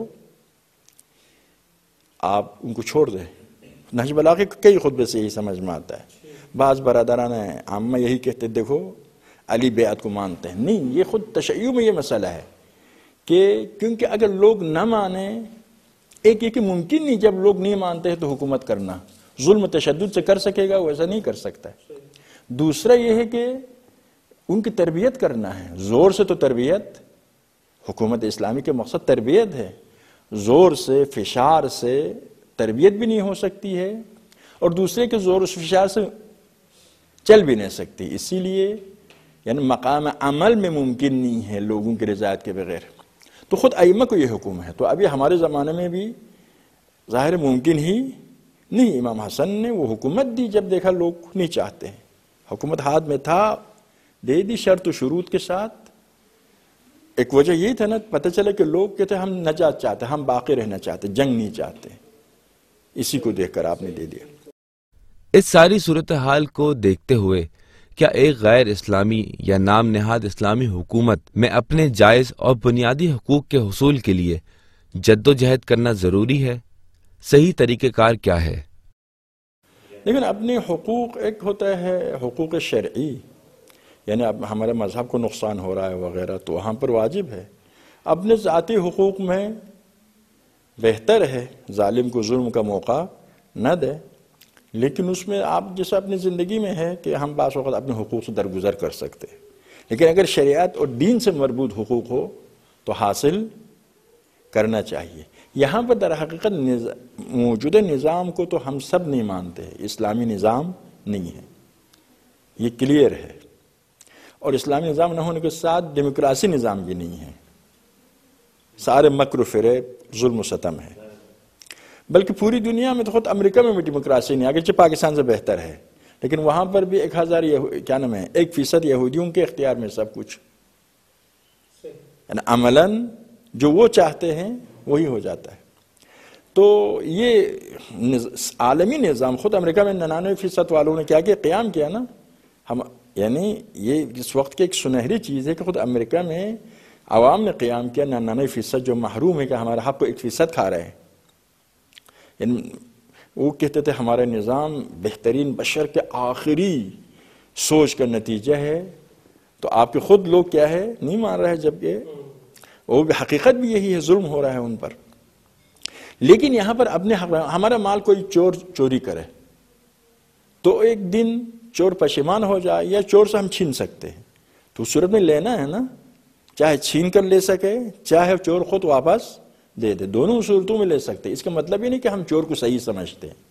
Speaker 2: آپ ان کو چھوڑ دیں. نہج بلاغہ کے کئی خطبے سے یہی سمجھ میں آتا ہے. بعض برادران عامہ یہی کہتے دیکھو علی بیعت کو مانتے ہیں. نہیں، یہ خود تشیع میں یہ مسئلہ ہے کہ کیونکہ اگر لوگ نہ مانیں، ایک یہ کہ ممکن نہیں جب لوگ نہیں مانتے ہیں تو حکومت کرنا، ظلم تشدد سے کر سکے گا، ویسا نہیں کر سکتا ہے. دوسرا یہ ہے کہ ان کی تربیت کرنا ہے، زور سے تو تربیت، حکومت اسلامی کے مقصد تربیت ہے، زور سے فشار سے تربیت بھی نہیں ہو سکتی ہے، اور دوسرے کے زور و فشار سے چل بھی نہیں سکتی. اسی لیے یعنی مقام عمل میں ممکن نہیں ہے لوگوں کی رضایت کے بغیر. تو خود ائمہ کو یہ حکم ہے. تو ابھی ہمارے زمانے میں بھی ظاہر ممکن ہی نہیں. امام حسن نے وہ حکومت دی جب دیکھا لوگ نہیں چاہتے ہیں، حکومت ہاتھ میں تھا، دے دی شرط و شروط کے ساتھ. ایک وجہ یہی تھا نا، پتہ چلے کہ لوگ کہتے ہم نجات چاہتے، ہم باقی رہنا چاہتے، جنگ نہیں چاہتے. اسی کو دیکھ کر آپ نے دے دیا.
Speaker 1: اس ساری صورتحال کو دیکھتے ہوئے کیا ایک غیر اسلامی یا نام نہاد اسلامی حکومت میں اپنے جائز اور بنیادی حقوق کے حصول کے لیے جد و جہد کرنا ضروری ہے؟ صحیح طریقہ کار کیا ہے؟
Speaker 2: لیکن اپنے حقوق، ایک ہوتا ہے حقوق شرعی، یعنی اب ہمارے مذہب کو نقصان ہو رہا ہے وغیرہ تو وہاں پر واجب ہے. اپنے ذاتی حقوق میں بہتر ہے ظالم کو ظلم کا موقع نہ دے، لیکن اس میں آپ جیسا اپنی زندگی میں ہے کہ ہم بعض وقت اپنے حقوق سے درگزر کر سکتے ہیں، لیکن اگر شریعت اور دین سے مربوط حقوق ہو تو حاصل کرنا چاہیے. یہاں پر در حقیقت موجودہ نظام کو تو ہم سب نہیں مانتے، اسلامی نظام نہیں ہے، یہ کلیئر ہے. اور اسلامی نظام نہ ہونے کے ساتھ ڈیموکراسی نظام بھی نہیں ہے، سارے مکر و فریب، ظلم و ستم ہے. بلکہ پوری دنیا میں تو خود امریکہ میں بھی ڈیموکراسی نہیں، اگرچہ پاکستان سے بہتر ہے، لیکن وہاں پر بھی ایک ہزار کیا نام ہے ایک فیصد یہودیوں کے اختیار میں سب کچھ، یعنی عملاً جو وہ چاہتے ہیں وہی ہو جاتا ہے. تو یہ عالمی نظام، خود امریکہ میں ننانوے فیصد والوں نے کیا کیا، قیام کیا نا. ہم یعنی یہ اس وقت کی ایک سنہری چیز ہے کہ خود امریکہ میں عوام نے قیام کیا، ننانوے فیصد جو محروم ہے کہ ہمارا حق کو ایک فیصد کھا رہے ہیں. یعنی وہ کہتے تھے ہمارا نظام بہترین بشر کے آخری سوچ کا نتیجہ ہے، تو آپ کے خود لوگ کیا ہے نہیں مان رہے، جبکہ وہ حقیقت بھی یہی ہے، ظلم ہو رہا ہے ان پر. لیکن یہاں پر اپنے حق، ہمارا مال کوئی چور چوری کرے تو ایک دن چور پشیمان ہو جائے، یا چور سے ہم چھین سکتے ہیں، تو اس صورت میں لینا ہے نا، چاہے چھین کر لے سکے چاہے چور خود واپس دے دے، دونوں صورتوں میں لے سکتے ہیں. اس کا مطلب یہ نہیں کہ ہم چور کو صحیح سمجھتے ہیں،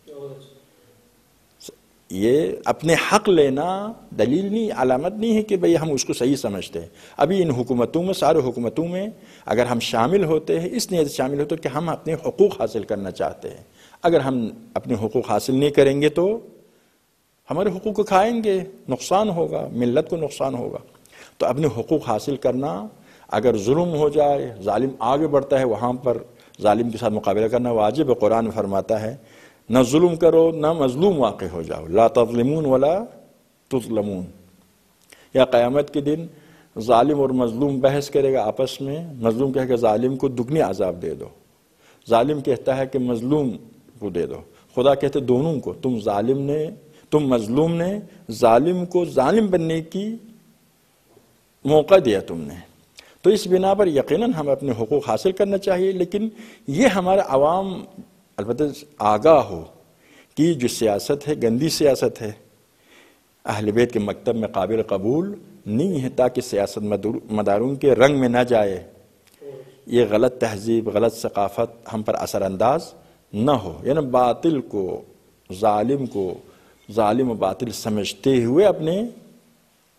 Speaker 2: یہ اپنے حق لینا دلیل نہیں، علامت نہیں ہے کہ بھئی ہم اس کو صحیح سمجھتے ہیں. ابھی ان حکومتوں میں، سارے حکومتوں میں اگر ہم شامل ہوتے ہیں، اس نیت سے شامل ہوتے ہیں کہ ہم اپنے حقوق حاصل کرنا چاہتے ہیں. اگر ہم اپنے حقوق حاصل نہیں کریں گے تو ہمارے حقوق کو کھائیں گے، نقصان ہوگا، ملت کو نقصان ہوگا. تو اپنے حقوق حاصل کرنا، اگر ظلم ہو جائے، ظالم آگے بڑھتا ہے، وہاں پر ظالم کے ساتھ مقابلہ کرنا واجب ہے. قرآن فرماتا ہے نہ ظلم کرو نہ مظلوم واقع ہو جاؤ، لا تظلمون ولا تظلمون. یا قیامت کے دن ظالم اور مظلوم بحث کرے گا آپس میں، مظلوم کہے گا ظالم کو دگنی عذاب دے دو، ظالم کہتا ہے کہ مظلوم کو دے دو. خدا کہتے دونوں کو، تم ظالم نے، تم مظلوم نے ظالم کو ظالم بننے کی موقع دیا تم نے. تو اس بنا پر یقیناً ہم اپنے حقوق حاصل کرنا چاہیے، لیکن یہ ہمارا عوام البتہ آگاہ ہو کہ جو سیاست ہے گندی سیاست ہے، اہل بیت کے مکتب میں قابل قبول نہیں ہے، تاکہ سیاست مداروں کے رنگ میں نہ جائے، یہ غلط تہذیب، غلط ثقافت ہم پر اثر انداز نہ ہو. یعنی باطل کو، ظالم کو ظالم و باطل سمجھتے ہوئے اپنے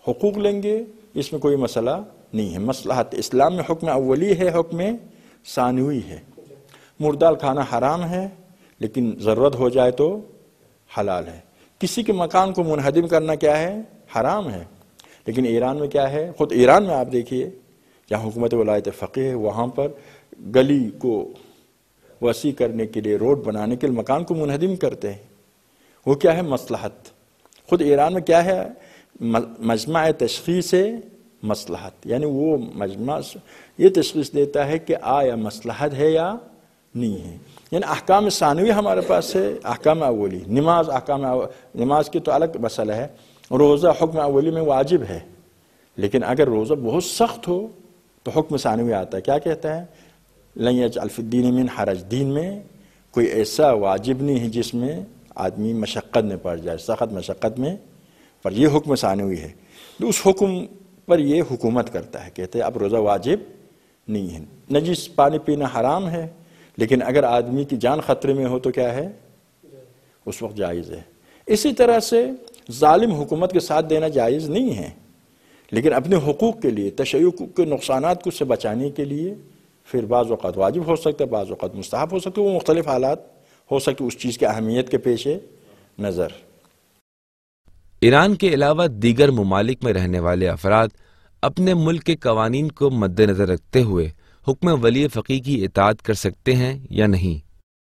Speaker 2: حقوق لیں گے، اس میں کوئی مسئلہ نہیں ہے۔ مصلحت اسلام میں حکم اولی ہے، حکم ثانوی ہے۔ مردال کھانا حرام ہے لیکن ضرورت ہو جائے تو حلال ہے۔ کسی کے مکان کو منہدم کرنا کیا ہے؟ حرام ہے۔ لیکن ایران میں کیا ہے؟ خود ایران میں آپ دیکھیے جہاں حکومت ولایت فقیہ ہے، وہاں پر گلی کو وسیع کرنے کے لیے، روڈ بنانے کے لیے مکان کو منہدم کرتے ہیں۔ وہ کیا ہے؟ مصلحت۔ خود ایران میں کیا ہے؟ مجمع تشخیص مصلحت، یعنی وہ مجمع یہ تشخیص دیتا ہے کہ آیا مصلحت ہے یا نہیں ہے۔ یعنی احکام ثانوی ہمارے پاس ہے، احکام اولی۔ نماز احکام نماز کی تو الگ مسئلہ ہے، روزہ حکم اولی میں واجب ہے، لیکن اگر روزہ بہت سخت ہو تو حکم ثانوی آتا ہے۔ کیا کہتا ہے؟ لن یجعل فی الدین من حرج، دین میں کوئی ایسا واجب نہیں ہے جس میں آدمی مشقت میں پڑ جائے، سخت مشقت میں، پر یہ حکم ثانوی ہے۔ تو اس حکم پر یہ حکومت کرتا ہے، کہتے ہیں اب روزہ واجب نہیں ہے۔ نجس پانی پینا حرام ہے، لیکن اگر آدمی کی جان خطرے میں ہو تو کیا ہے؟ اس وقت جائز ہے۔ اسی طرح سے ظالم حکومت کے ساتھ دینا جائز نہیں ہے، لیکن اپنے حقوق کے لیے، تشیع کے نقصانات کو سے بچانے کے لیے پھر بعض اوقات واجب ہو سکتا ہے، بعض اوقات مستحب ہو سکتا ہے، وہ مختلف حالات ہو سکتے اس چیز کی اہمیت کے پیش نظر۔
Speaker 1: ایران کے علاوہ دیگر ممالک میں رہنے والے افراد اپنے ملک کے قوانین کو مد نظر رکھتے ہوئے حکم ولی فقیہ کی اطاعت کر سکتے ہیں یا نہیں؟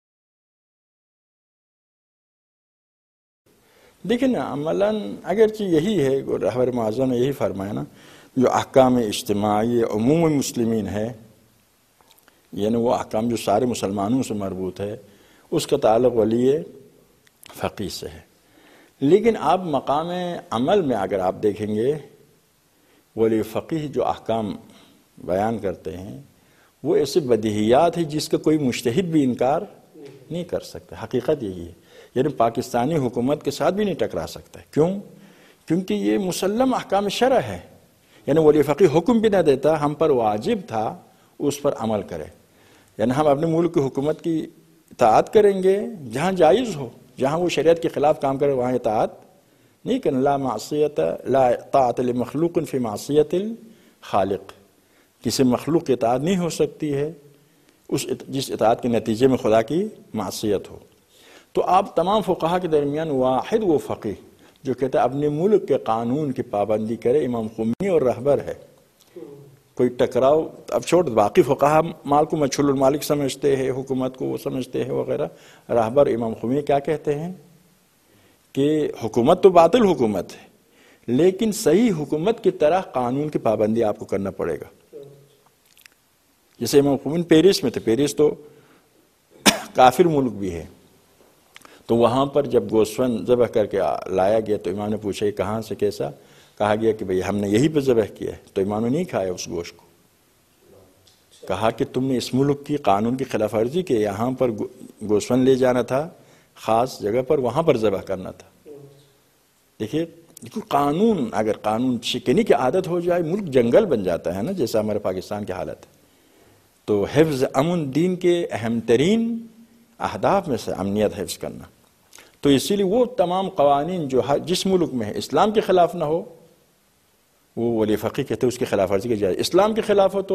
Speaker 2: دیکھیں نا، عملاً اگرچہ یہی ہے، رہبر معظم نے یہی فرمایا نا، جو احکام اجتماعی عموم مسلمین ہے، یعنی وہ احکام جو سارے مسلمانوں سے مربوط ہے، اس کا تعلق ولی فقیہ سے ہے۔ لیکن آپ مقام عمل میں اگر آپ دیکھیں گے، ولی فقیہ جو احکام بیان کرتے ہیں وہ ایسے بدیہیات ہیں جس کا کوئی مجتہد بھی انکار نہیں کر سکتا۔ حقیقت یہی ہے، یعنی پاکستانی حکومت کے ساتھ بھی نہیں ٹکرا سکتا۔ کیوں؟ کیونکہ یہ مسلم احکام شرع ہے، یعنی ولی فقیہ حکم بھی نہ دیتا، ہم پر واجب تھا اس پر عمل کرے۔ یعنی ہم اپنے ملک کی حکومت کی اطاعت کریں گے جہاں جائز ہو، جہاں وہ شریعت کے خلاف کام کرے وہاں اطاعت نہیں کرنا۔ لا معصیت لا طاعت لمخلوق فی معصیت الخالق، کسی مخلوق کی اطاعت نہیں ہو سکتی ہے اس جس اطاعت کے نتیجے میں خدا کی معصیت ہو۔ تو آپ تمام فقہا کے درمیان واحد وہ فقیہ جو کہتا ہے اپنے ملک کے قانون کی پابندی کرے، امام خمینی اور رہبر ہے۔ کوئی ٹکراؤ اب چھوڑ، باقی فقہا مال کو مجھول المالک سمجھتے ہیں، حکومت کو وہ سمجھتے ہیں وغیرہ۔ رہبر امام خمینی کیا کہتے ہیں کہ حکومت تو باطل حکومت ہے، لیکن صحیح حکومت کی طرح قانون کی پابندی آپ کو کرنا پڑے گا۔ جیسے امام خمینی پیرس میں تھے، پیرس تو کافر ملک بھی ہے، تو وہاں پر جب گوسفند ذبح کر کے لایا گیا تو امام نے پوچھا کہ کہاں سے، کیسا؟ کہا گیا کہ بھئی ہم نے یہی پہ ذبح کیا ہے، تو امام نے نہیں کھایا اس گوشت کو۔ کہا کہ تم نے اس ملک کی قانون کی خلاف ورزی کی، یہاں پر گوسفند لے جانا تھا خاص جگہ پر، وہاں پر ذبح کرنا تھا۔ دیکھیے قانون، اگر قانون شکنی کی عادت ہو جائے ملک جنگل بن جاتا ہے نا، جیسا ہمارے پاکستان کی حالت ہے۔ تو حفظ امن دین کے اہم ترین اہداف میں سے امنیت حفظ کرنا، تو اسی لیے وہ تمام قوانین جو جس ملک میں ہے اسلام کے خلاف نہ ہو وہ ولی فقیہ کہتے ہیں اس کی خلاف ورزی کی جائے۔ اسلام کے خلاف ہو تو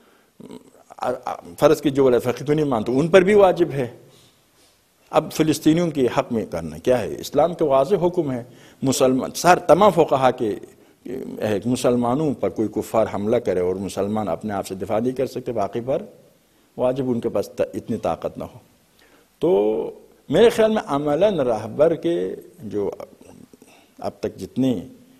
Speaker 2: فرض کی جو ولی فقیہ تو نہیں مانتے ان پر بھی واجب ہے۔ اب فلسطینیوں کے حق میں کرنا کیا ہے؟ اسلام کے واضح حکم ہے، مسلمان سر تمام فقہا کے مسلمانوں پر کوئی کفار حملہ کرے اور مسلمان اپنے آپ سے دفاع نہیں کر سکتے، باقی پر واجب ان کے پاس اتنی طاقت نہ ہو۔ تو میرے خیال میں عملاً رہبر کے جو اب تک جتنے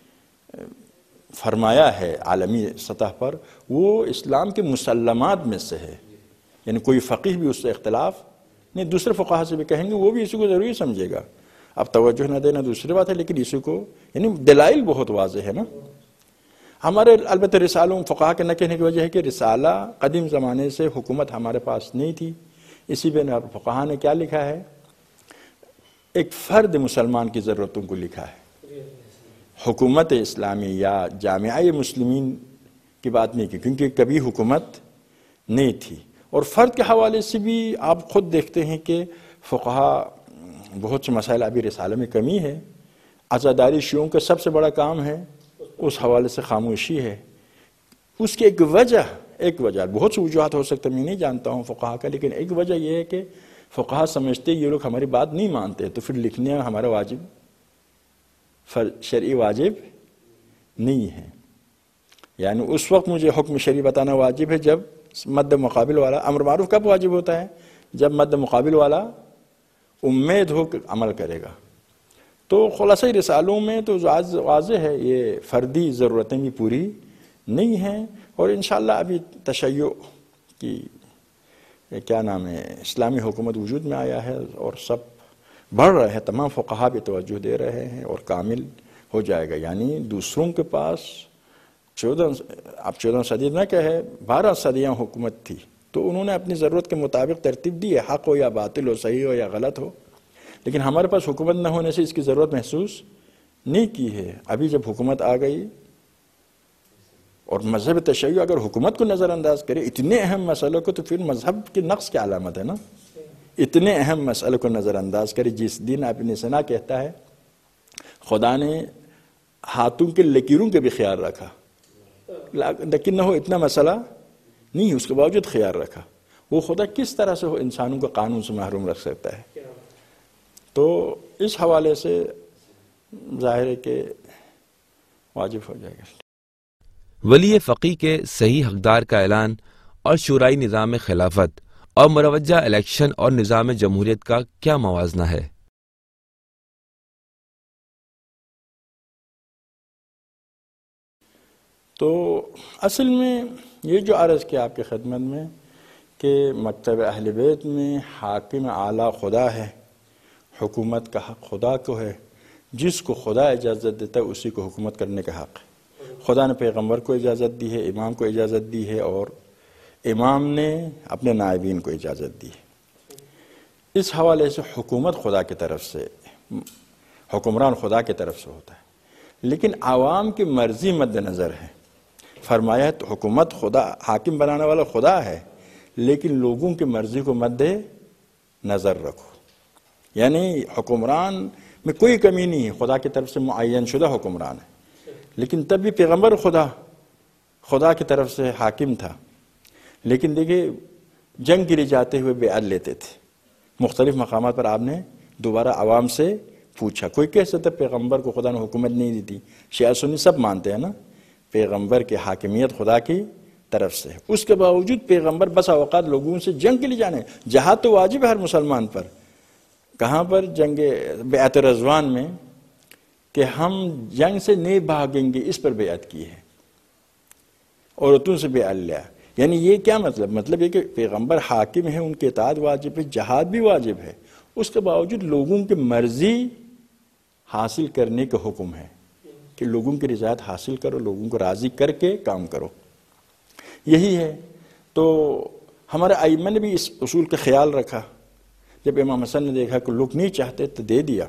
Speaker 2: فرمایا ہے عالمی سطح پر وہ اسلام کے مسلمات میں سے ہے، یعنی کوئی فقیہ بھی اس سے اختلاف نہیں، دوسرے فقہا سے بھی کہیں گے وہ بھی اسی کو ضروری سمجھے گا۔ اب توجہ نہ دینا دوسری بات ہے، لیکن اسی کو یعنی دلائل بہت واضح ہے نا ہمارے۔ البتہ رسالوں فقہا کے نہ کہنے کی وجہ ہے کہ رسالہ قدیم زمانے سے حکومت ہمارے پاس نہیں تھی، اسی بنا فقہا نے کیا لکھا ہے؟ ایک فرد مسلمان کی ضرورتوں کو لکھا ہے۔ حکومت اسلامی یا جامعہ مسلمین کی بات نہیں کی، کیونکہ کبھی حکومت نہیں تھی۔ اور فرد کے حوالے سے بھی آپ خود دیکھتے ہیں کہ فقہا بہت سے مسائل ابھی رسالہ میں کمی ہے۔ عزاداری شیعوں کا سب سے بڑا کام ہے اس حوالے سے خاموشی ہے. اس کی ایک وجہ ایک وجہ بہت سی وجوہات ہو سکتا ہے، میں نہیں جانتا ہوں فقہا کا، لیکن ایک وجہ یہ ہے کہ فقہا سمجھتے یہ لوگ ہماری بات نہیں مانتے، تو پھر لکھنے ہمارا واجب شرعی واجب نہیں ہے. یعنی اس وقت مجھے حکم شرعی بتانا واجب ہے جب مد مقابل والا. امر معروف کب واجب ہوتا ہے؟ جب مد مقابل والا امید ہو کہ عمل کرے گا. تو خلاصہ رسالوں میں تو واضح ہے یہ فردی ضرورتیں بھی پوری نہیں ہیں. اور انشاءاللہ ابھی تشیع کی کیا نام ہے اسلامی حکومت وجود میں آیا ہے اور سب بڑھ رہے ہیں، تمام فقہا بھی توجہ دے رہے ہیں اور کامل ہو جائے گا. یعنی دوسروں کے پاس چودہ اب چودہ صدی نہ کہے بارہ صدیاں حکومت تھی، تو انہوں نے اپنی ضرورت کے مطابق ترتیب دی ہے، حق ہو یا باطل ہو، صحیح ہو یا غلط ہو. لیکن ہمارے پاس حکومت نہ ہونے سے اس کی ضرورت محسوس نہیں کی ہے. ابھی جب حکومت آ گئی اور مذہب تشیع اگر حکومت کو نظر انداز کرے اتنے اہم مسئلوں کو، تو پھر مذہب کی نقص کی علامت ہے نا. اتنے اہم مسئلوں کو نظر انداز کرے. جس دن ابن سینا کہتا ہے خدا نے ہاتھوں کے لکیروں کے بھی خیال رکھا، لیکن نہ ہو اتنا مسئلہ نہیں، اس کے باوجود خیال رکھا. وہ خدا کس طرح سے ہو انسانوں کو قانون سے محروم رکھ سکتا ہے؟ تو اس حوالے سے ظاہر ہے کہ واجب ہو جائے گا.
Speaker 1: ولی فقی کے صحیح حقدار کا اعلان اور شورائی نظام خلافت اور مروجہ الیکشن اور نظام جمہوریت کا کیا موازنہ ہے؟
Speaker 2: تو اصل میں یہ جو عرض کیا آپ کی خدمت میں کہ مکتب اہل بیت میں حاکم اعلیٰ خدا ہے، حکومت کا حق خدا کو ہے، جس کو خدا اجازت دیتا ہے اسی کو حکومت کرنے کا حق ہے. خدا نے پیغمبر کو اجازت دی ہے، امام کو اجازت دی ہے، اور امام نے اپنے نائبین کو اجازت دی ہے. اس حوالے سے حکومت خدا کی طرف سے، حکمران خدا کی طرف سے ہوتا ہے، لیکن عوام کی مرضی مد نظر ہے. فرمایا ہے تو حکومت خدا، حاکم بنانے والا خدا ہے، لیکن لوگوں کی مرضی کو مد نظر رکھو. یعنی حکمران میں کوئی کمی نہیں ہے، خدا کی طرف سے معین شدہ حکمران ہے. لیکن تب بھی پیغمبر خدا خدا کی طرف سے حاکم تھا. لیکن دیکھیں جنگ کے لیے جاتے ہوئے بیعت لیتے تھے. مختلف مقامات پر آپ نے دوبارہ عوام سے پوچھا. کوئی کہہ سکتا پیغمبر کو خدا نے حکومت نہیں دی تھی، شیعہ سنی سب مانتے ہیں نا پیغمبر کی حاکمیت خدا کی طرف سے. اس کے باوجود پیغمبر بس اوقات لوگوں سے جنگ کے لیے جانے. جہاد تو واجب ہے ہر مسلمان پر. کہاں پر؟ جنگ بیعت رضوان میں کہ ہم جنگ سے نہیں بھاگیں گے، اس پر بیعت کی ہے. عورتوں سے بیعت لیا. یعنی یہ کیا مطلب؟ مطلب یہ کہ پیغمبر حاکم ہے، ان کے اطاعت واجب ہے، جہاد بھی واجب ہے. اس کے باوجود لوگوں کی مرضی حاصل کرنے کا حکم ہے کہ لوگوں کی رضایت حاصل کرو، لوگوں کو راضی کر کے کام کرو. یہی ہے. تو ہمارے ائمہ نے بھی اس اصول کا خیال رکھا. جب امام حسن نے دیکھا کہ لوگ نہیں چاہتے تو دے دیا.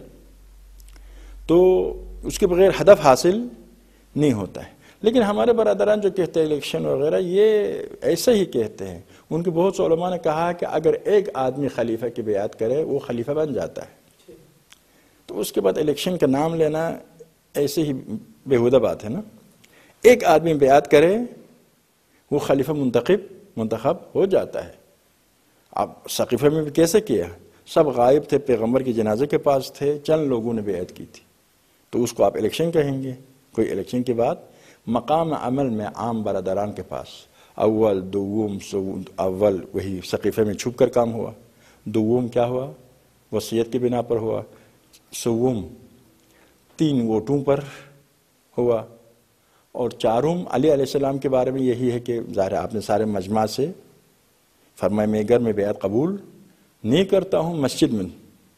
Speaker 2: تو اس کے بغیر ہدف حاصل نہیں ہوتا ہے. لیکن ہمارے برادران جو کہتے ہیں الیکشن وغیرہ، یہ ایسا ہی کہتے ہیں. ان کے بہت سے علماء نے کہا کہ اگر ایک آدمی خلیفہ کی بیعت کرے وہ خلیفہ بن جاتا ہے. تو اس کے بعد الیکشن کا نام لینا ایسے ہی بیہودہ بات ہے نا. ایک آدمی بیعت کرے وہ خلیفہ منتخب منتخب ہو جاتا ہے. اب سقیفہ میں بھی کیسے کیا؟ سب غائب تھے، پیغمبر کے جنازے کے پاس تھے، چند لوگوں نے بیعت کی تھی. تو اس کو آپ الیکشن کہیں گے؟ کوئی الیکشن کے بعد مقام عمل میں عام برادران کے پاس اول دوم سوم، اول وہی سقیفہ میں چھپ کر کام ہوا، دوم کیا ہوا؟ وصیت کی بنا پر ہوا، سوم تین ووٹوں پر ہوا، اور چارم علی علیہ السلام کے بارے میں یہی ہے کہ ظاہر آپ نے سارے مجمع سے فرمایا میں گھر میں بیعت قبول نہیں کرتا ہوں، مسجد میں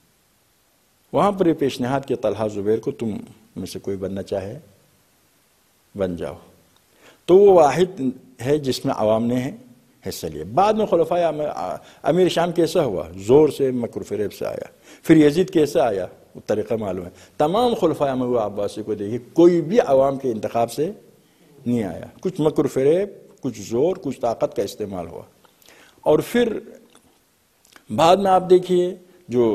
Speaker 2: وہاں پر یہ پیشنہاد کیا طلحہ زبیر کو تم میں سے کوئی بننا چاہے بن جاؤ. تو وہ واحد ہے جس میں عوام نے حصہ لیا. بعد میں خلفائے امیر شام کیسا ہوا؟ زور سے مکر فریب سے آیا. پھر یزید کیسا آیا؟ وہ طریقہ معلوم ہے. تمام خلفائے امویہ عباسی کو دیکھیے کوئی بھی عوام کے انتخاب سے نہیں آیا. کچھ مکر فریب، کچھ زور، کچھ طاقت کا استعمال ہوا. اور پھر بعد میں آپ دیکھیے جو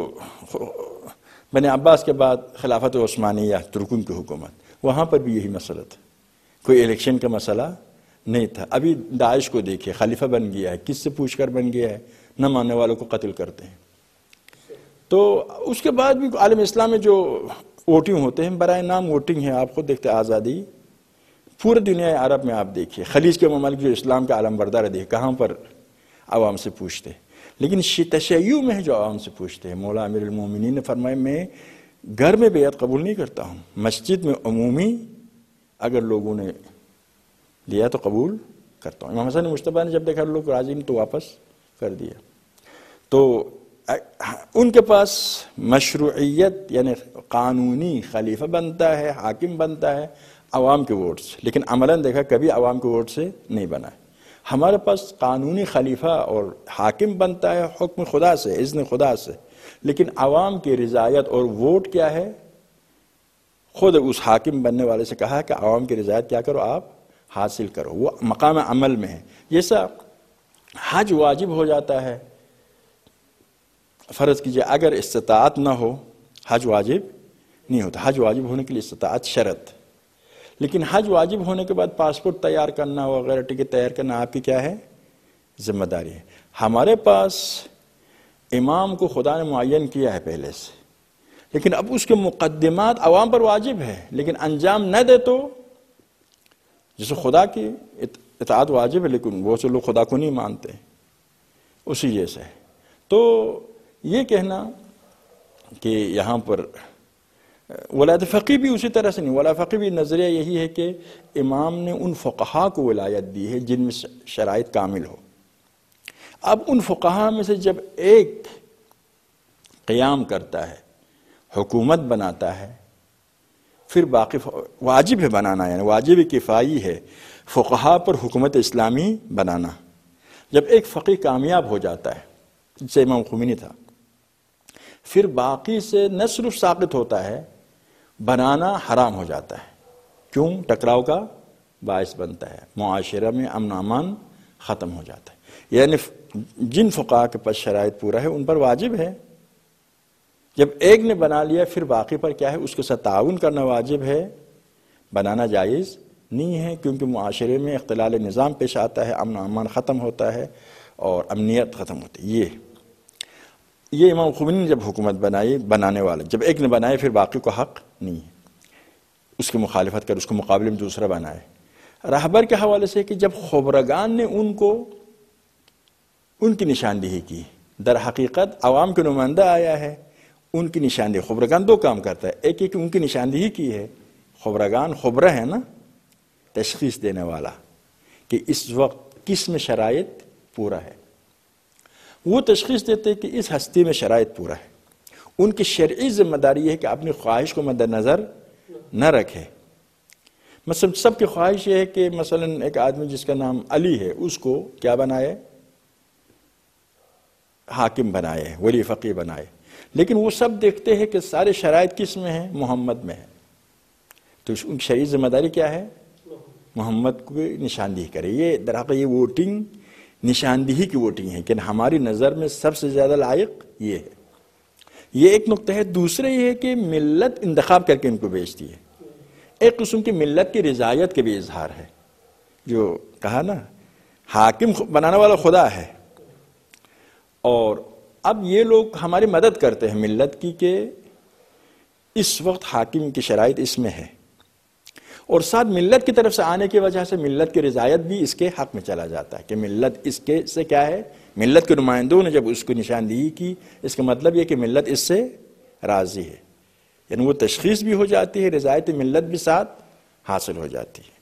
Speaker 2: بنی عباس کے بعد خلافت عثمانیہ ترکوں کی حکومت، وہاں پر بھی یہی مسئلہ تھا. کوئی الیکشن کا مسئلہ نہیں تھا. ابھی داعش کو دیکھیے، خلیفہ بن گیا ہے، کس سے پوچھ کر بن گیا ہے؟ نہ ماننے والوں کو قتل کرتے ہیں. تو اس کے بعد بھی عالم اسلام میں جو ووٹنگ ہوتے ہیں برائے نام ووٹنگ ہے. آپ خود دیکھتے آزادی پورے دنیا عرب میں آپ دیکھیے، خلیج کے ممالک جو اسلام کا علم بردار ہے، دیکھیں کہاں پر عوام سے پوچھتے. لیکن تشیع میں ہے جو عوام سے پوچھتے ہیں. مولا امیر المومنین نے فرمایا میں گھر میں بیعت قبول نہیں کرتا ہوں، مسجد میں عمومی اگر لوگوں نے لیا تو قبول کرتا ہوں. امام حسن مجتبیٰ نے جب دیکھا لوگ راضی نہیں تو واپس کر دیا. تو ان کے پاس مشروعیت یعنی قانونی خلیفہ بنتا ہے، حاکم بنتا ہے عوام کے ووٹ سے، لیکن عملاً دیکھا کبھی عوام کے ووٹ سے نہیں بنا ہے. ہمارے پاس قانونی خلیفہ اور حاکم بنتا ہے حکم خدا سے، اذن خدا سے، لیکن عوام کی رضایت اور ووٹ کیا ہے؟ خود اس حاکم بننے والے سے کہا کہ عوام کی رضایت کیا کرو، آپ حاصل کرو. وہ مقام عمل میں ہے. جیسا حج واجب ہو جاتا ہے، فرض کیجئے اگر استطاعت نہ ہو حج واجب نہیں ہوتا. حج واجب ہونے کے لیے استطاعت شرط. لیکن حج واجب ہونے کے بعد پاسپورٹ تیار کرنا وغیرہ ٹکٹ تیار کرنا آپ کی کیا ہے؟ ذمہ داری ہے. ہمارے پاس امام کو خدا نے معین کیا ہے پہلے سے، لیکن اب اس کے مقدمات عوام پر واجب ہے، لیکن انجام نہ دے تو جیسے خدا کی اطاعت واجب ہے لیکن وہ سے لوگ خدا کو نہیں مانتے، اسی جیسے ہے. تو یہ کہنا کہ یہاں پر ولایت فقی بھی اسی طرح سے نہیں. ولایت فقی بھی نظریہ یہی ہے کہ امام نے ان فقہا کو ولایت دی ہے جن میں شرائط کامل ہو. اب ان فقہا میں سے جب ایک قیام کرتا ہے، حکومت بناتا ہے، پھر باقی واجب ہے بنانا، یعنی واجب کفائی ہے فقہا پر حکومت اسلامی بنانا. جب ایک فقی کامیاب ہو جاتا ہے جسے امام خمینی تھا، پھر باقی سے نہ صرف ساقط ہوتا ہے، بنانا حرام ہو جاتا ہے. کیوں؟ ٹکراؤ کا باعث بنتا ہے، معاشرہ میں امن و امان ختم ہو جاتا ہے. یعنی جن فقہا کے پاس شرائط پورا ہے ان پر واجب ہے. جب ایک نے بنا لیا پھر باقی پر کیا ہے؟ اس کے ساتھ تعاون کرنا واجب ہے، بنانا جائز نہیں ہے، کیونکہ معاشرے میں اختلال نظام پیش آتا ہے، امن و امان ختم ہوتا ہے اور امنیت ختم ہوتی ہے. یہ یہ امام خمینی نے جب حکومت بنائی، بنانے والا جب ایک نے بنائے پھر باقی کو حق نہیں ہے اس کی مخالفت کر، اس کے مقابلے میں دوسرا بنائے. رہبر کے حوالے سے کہ جب خبرگان نے ان کو ان کی نشاندہی کی، در حقیقت عوام کے نمائندہ آیا ہے، ان کی نشاندہی. خبرگان دو کام کرتا ہے، ایک ایک ان کی نشاندہی کی ہے. خبرگان خبرہ ہے نا، تشخیص دینے والا کہ اس وقت کس میں شرائط پورا ہے. وہ تشخیص دیتے کہ اس ہستی میں شرائط پورا ہے. ان کی شرعی ذمہ داری یہ ہے کہ اپنی خواہش کو مد نظر نہ رکھے. مثلا سب کی خواہش یہ ہے کہ مثلا ایک آدمی جس کا نام علی ہے اس کو کیا بنائے؟ حاکم بنائے، ولی فقی بنائے. لیکن وہ سب دیکھتے ہیں کہ سارے شرائط کس میں ہیں؟ محمد میں ہے. تو ان کی شرعی ذمہ داری کیا ہے؟ محمد کو نشاندہی کرے. یہ درحقیقت یہ ووٹنگ نشاندہی کی ووٹنگ ہے کہ ہماری نظر میں سب سے زیادہ لائق یہ ہے. یہ ایک نقطہ ہے. دوسرے یہ ہے کہ ملت انتخاب کر کے ان کو بیچتی ہے. ایک قسم کی ملت کی رضایت کے بھی اظہار ہے. جو کہا نا حاکم بنانے والا خدا ہے، اور اب یہ لوگ ہماری مدد کرتے ہیں ملت کی کہ اس وقت حاکم کی شرائط اس میں ہے، اور ساتھ ملت کی طرف سے آنے کی وجہ سے ملت کی رضایت بھی اس کے حق میں چلا جاتا ہے کہ ملت اس کے سے کیا ہے؟ ملت کے نمائندوں نے جب اس کو نشاندہی کی، اس کا مطلب یہ کہ ملت اس سے راضی ہے. یعنی وہ تشخیص بھی ہو جاتی ہے، رضایت ملت بھی ساتھ حاصل ہو جاتی ہے.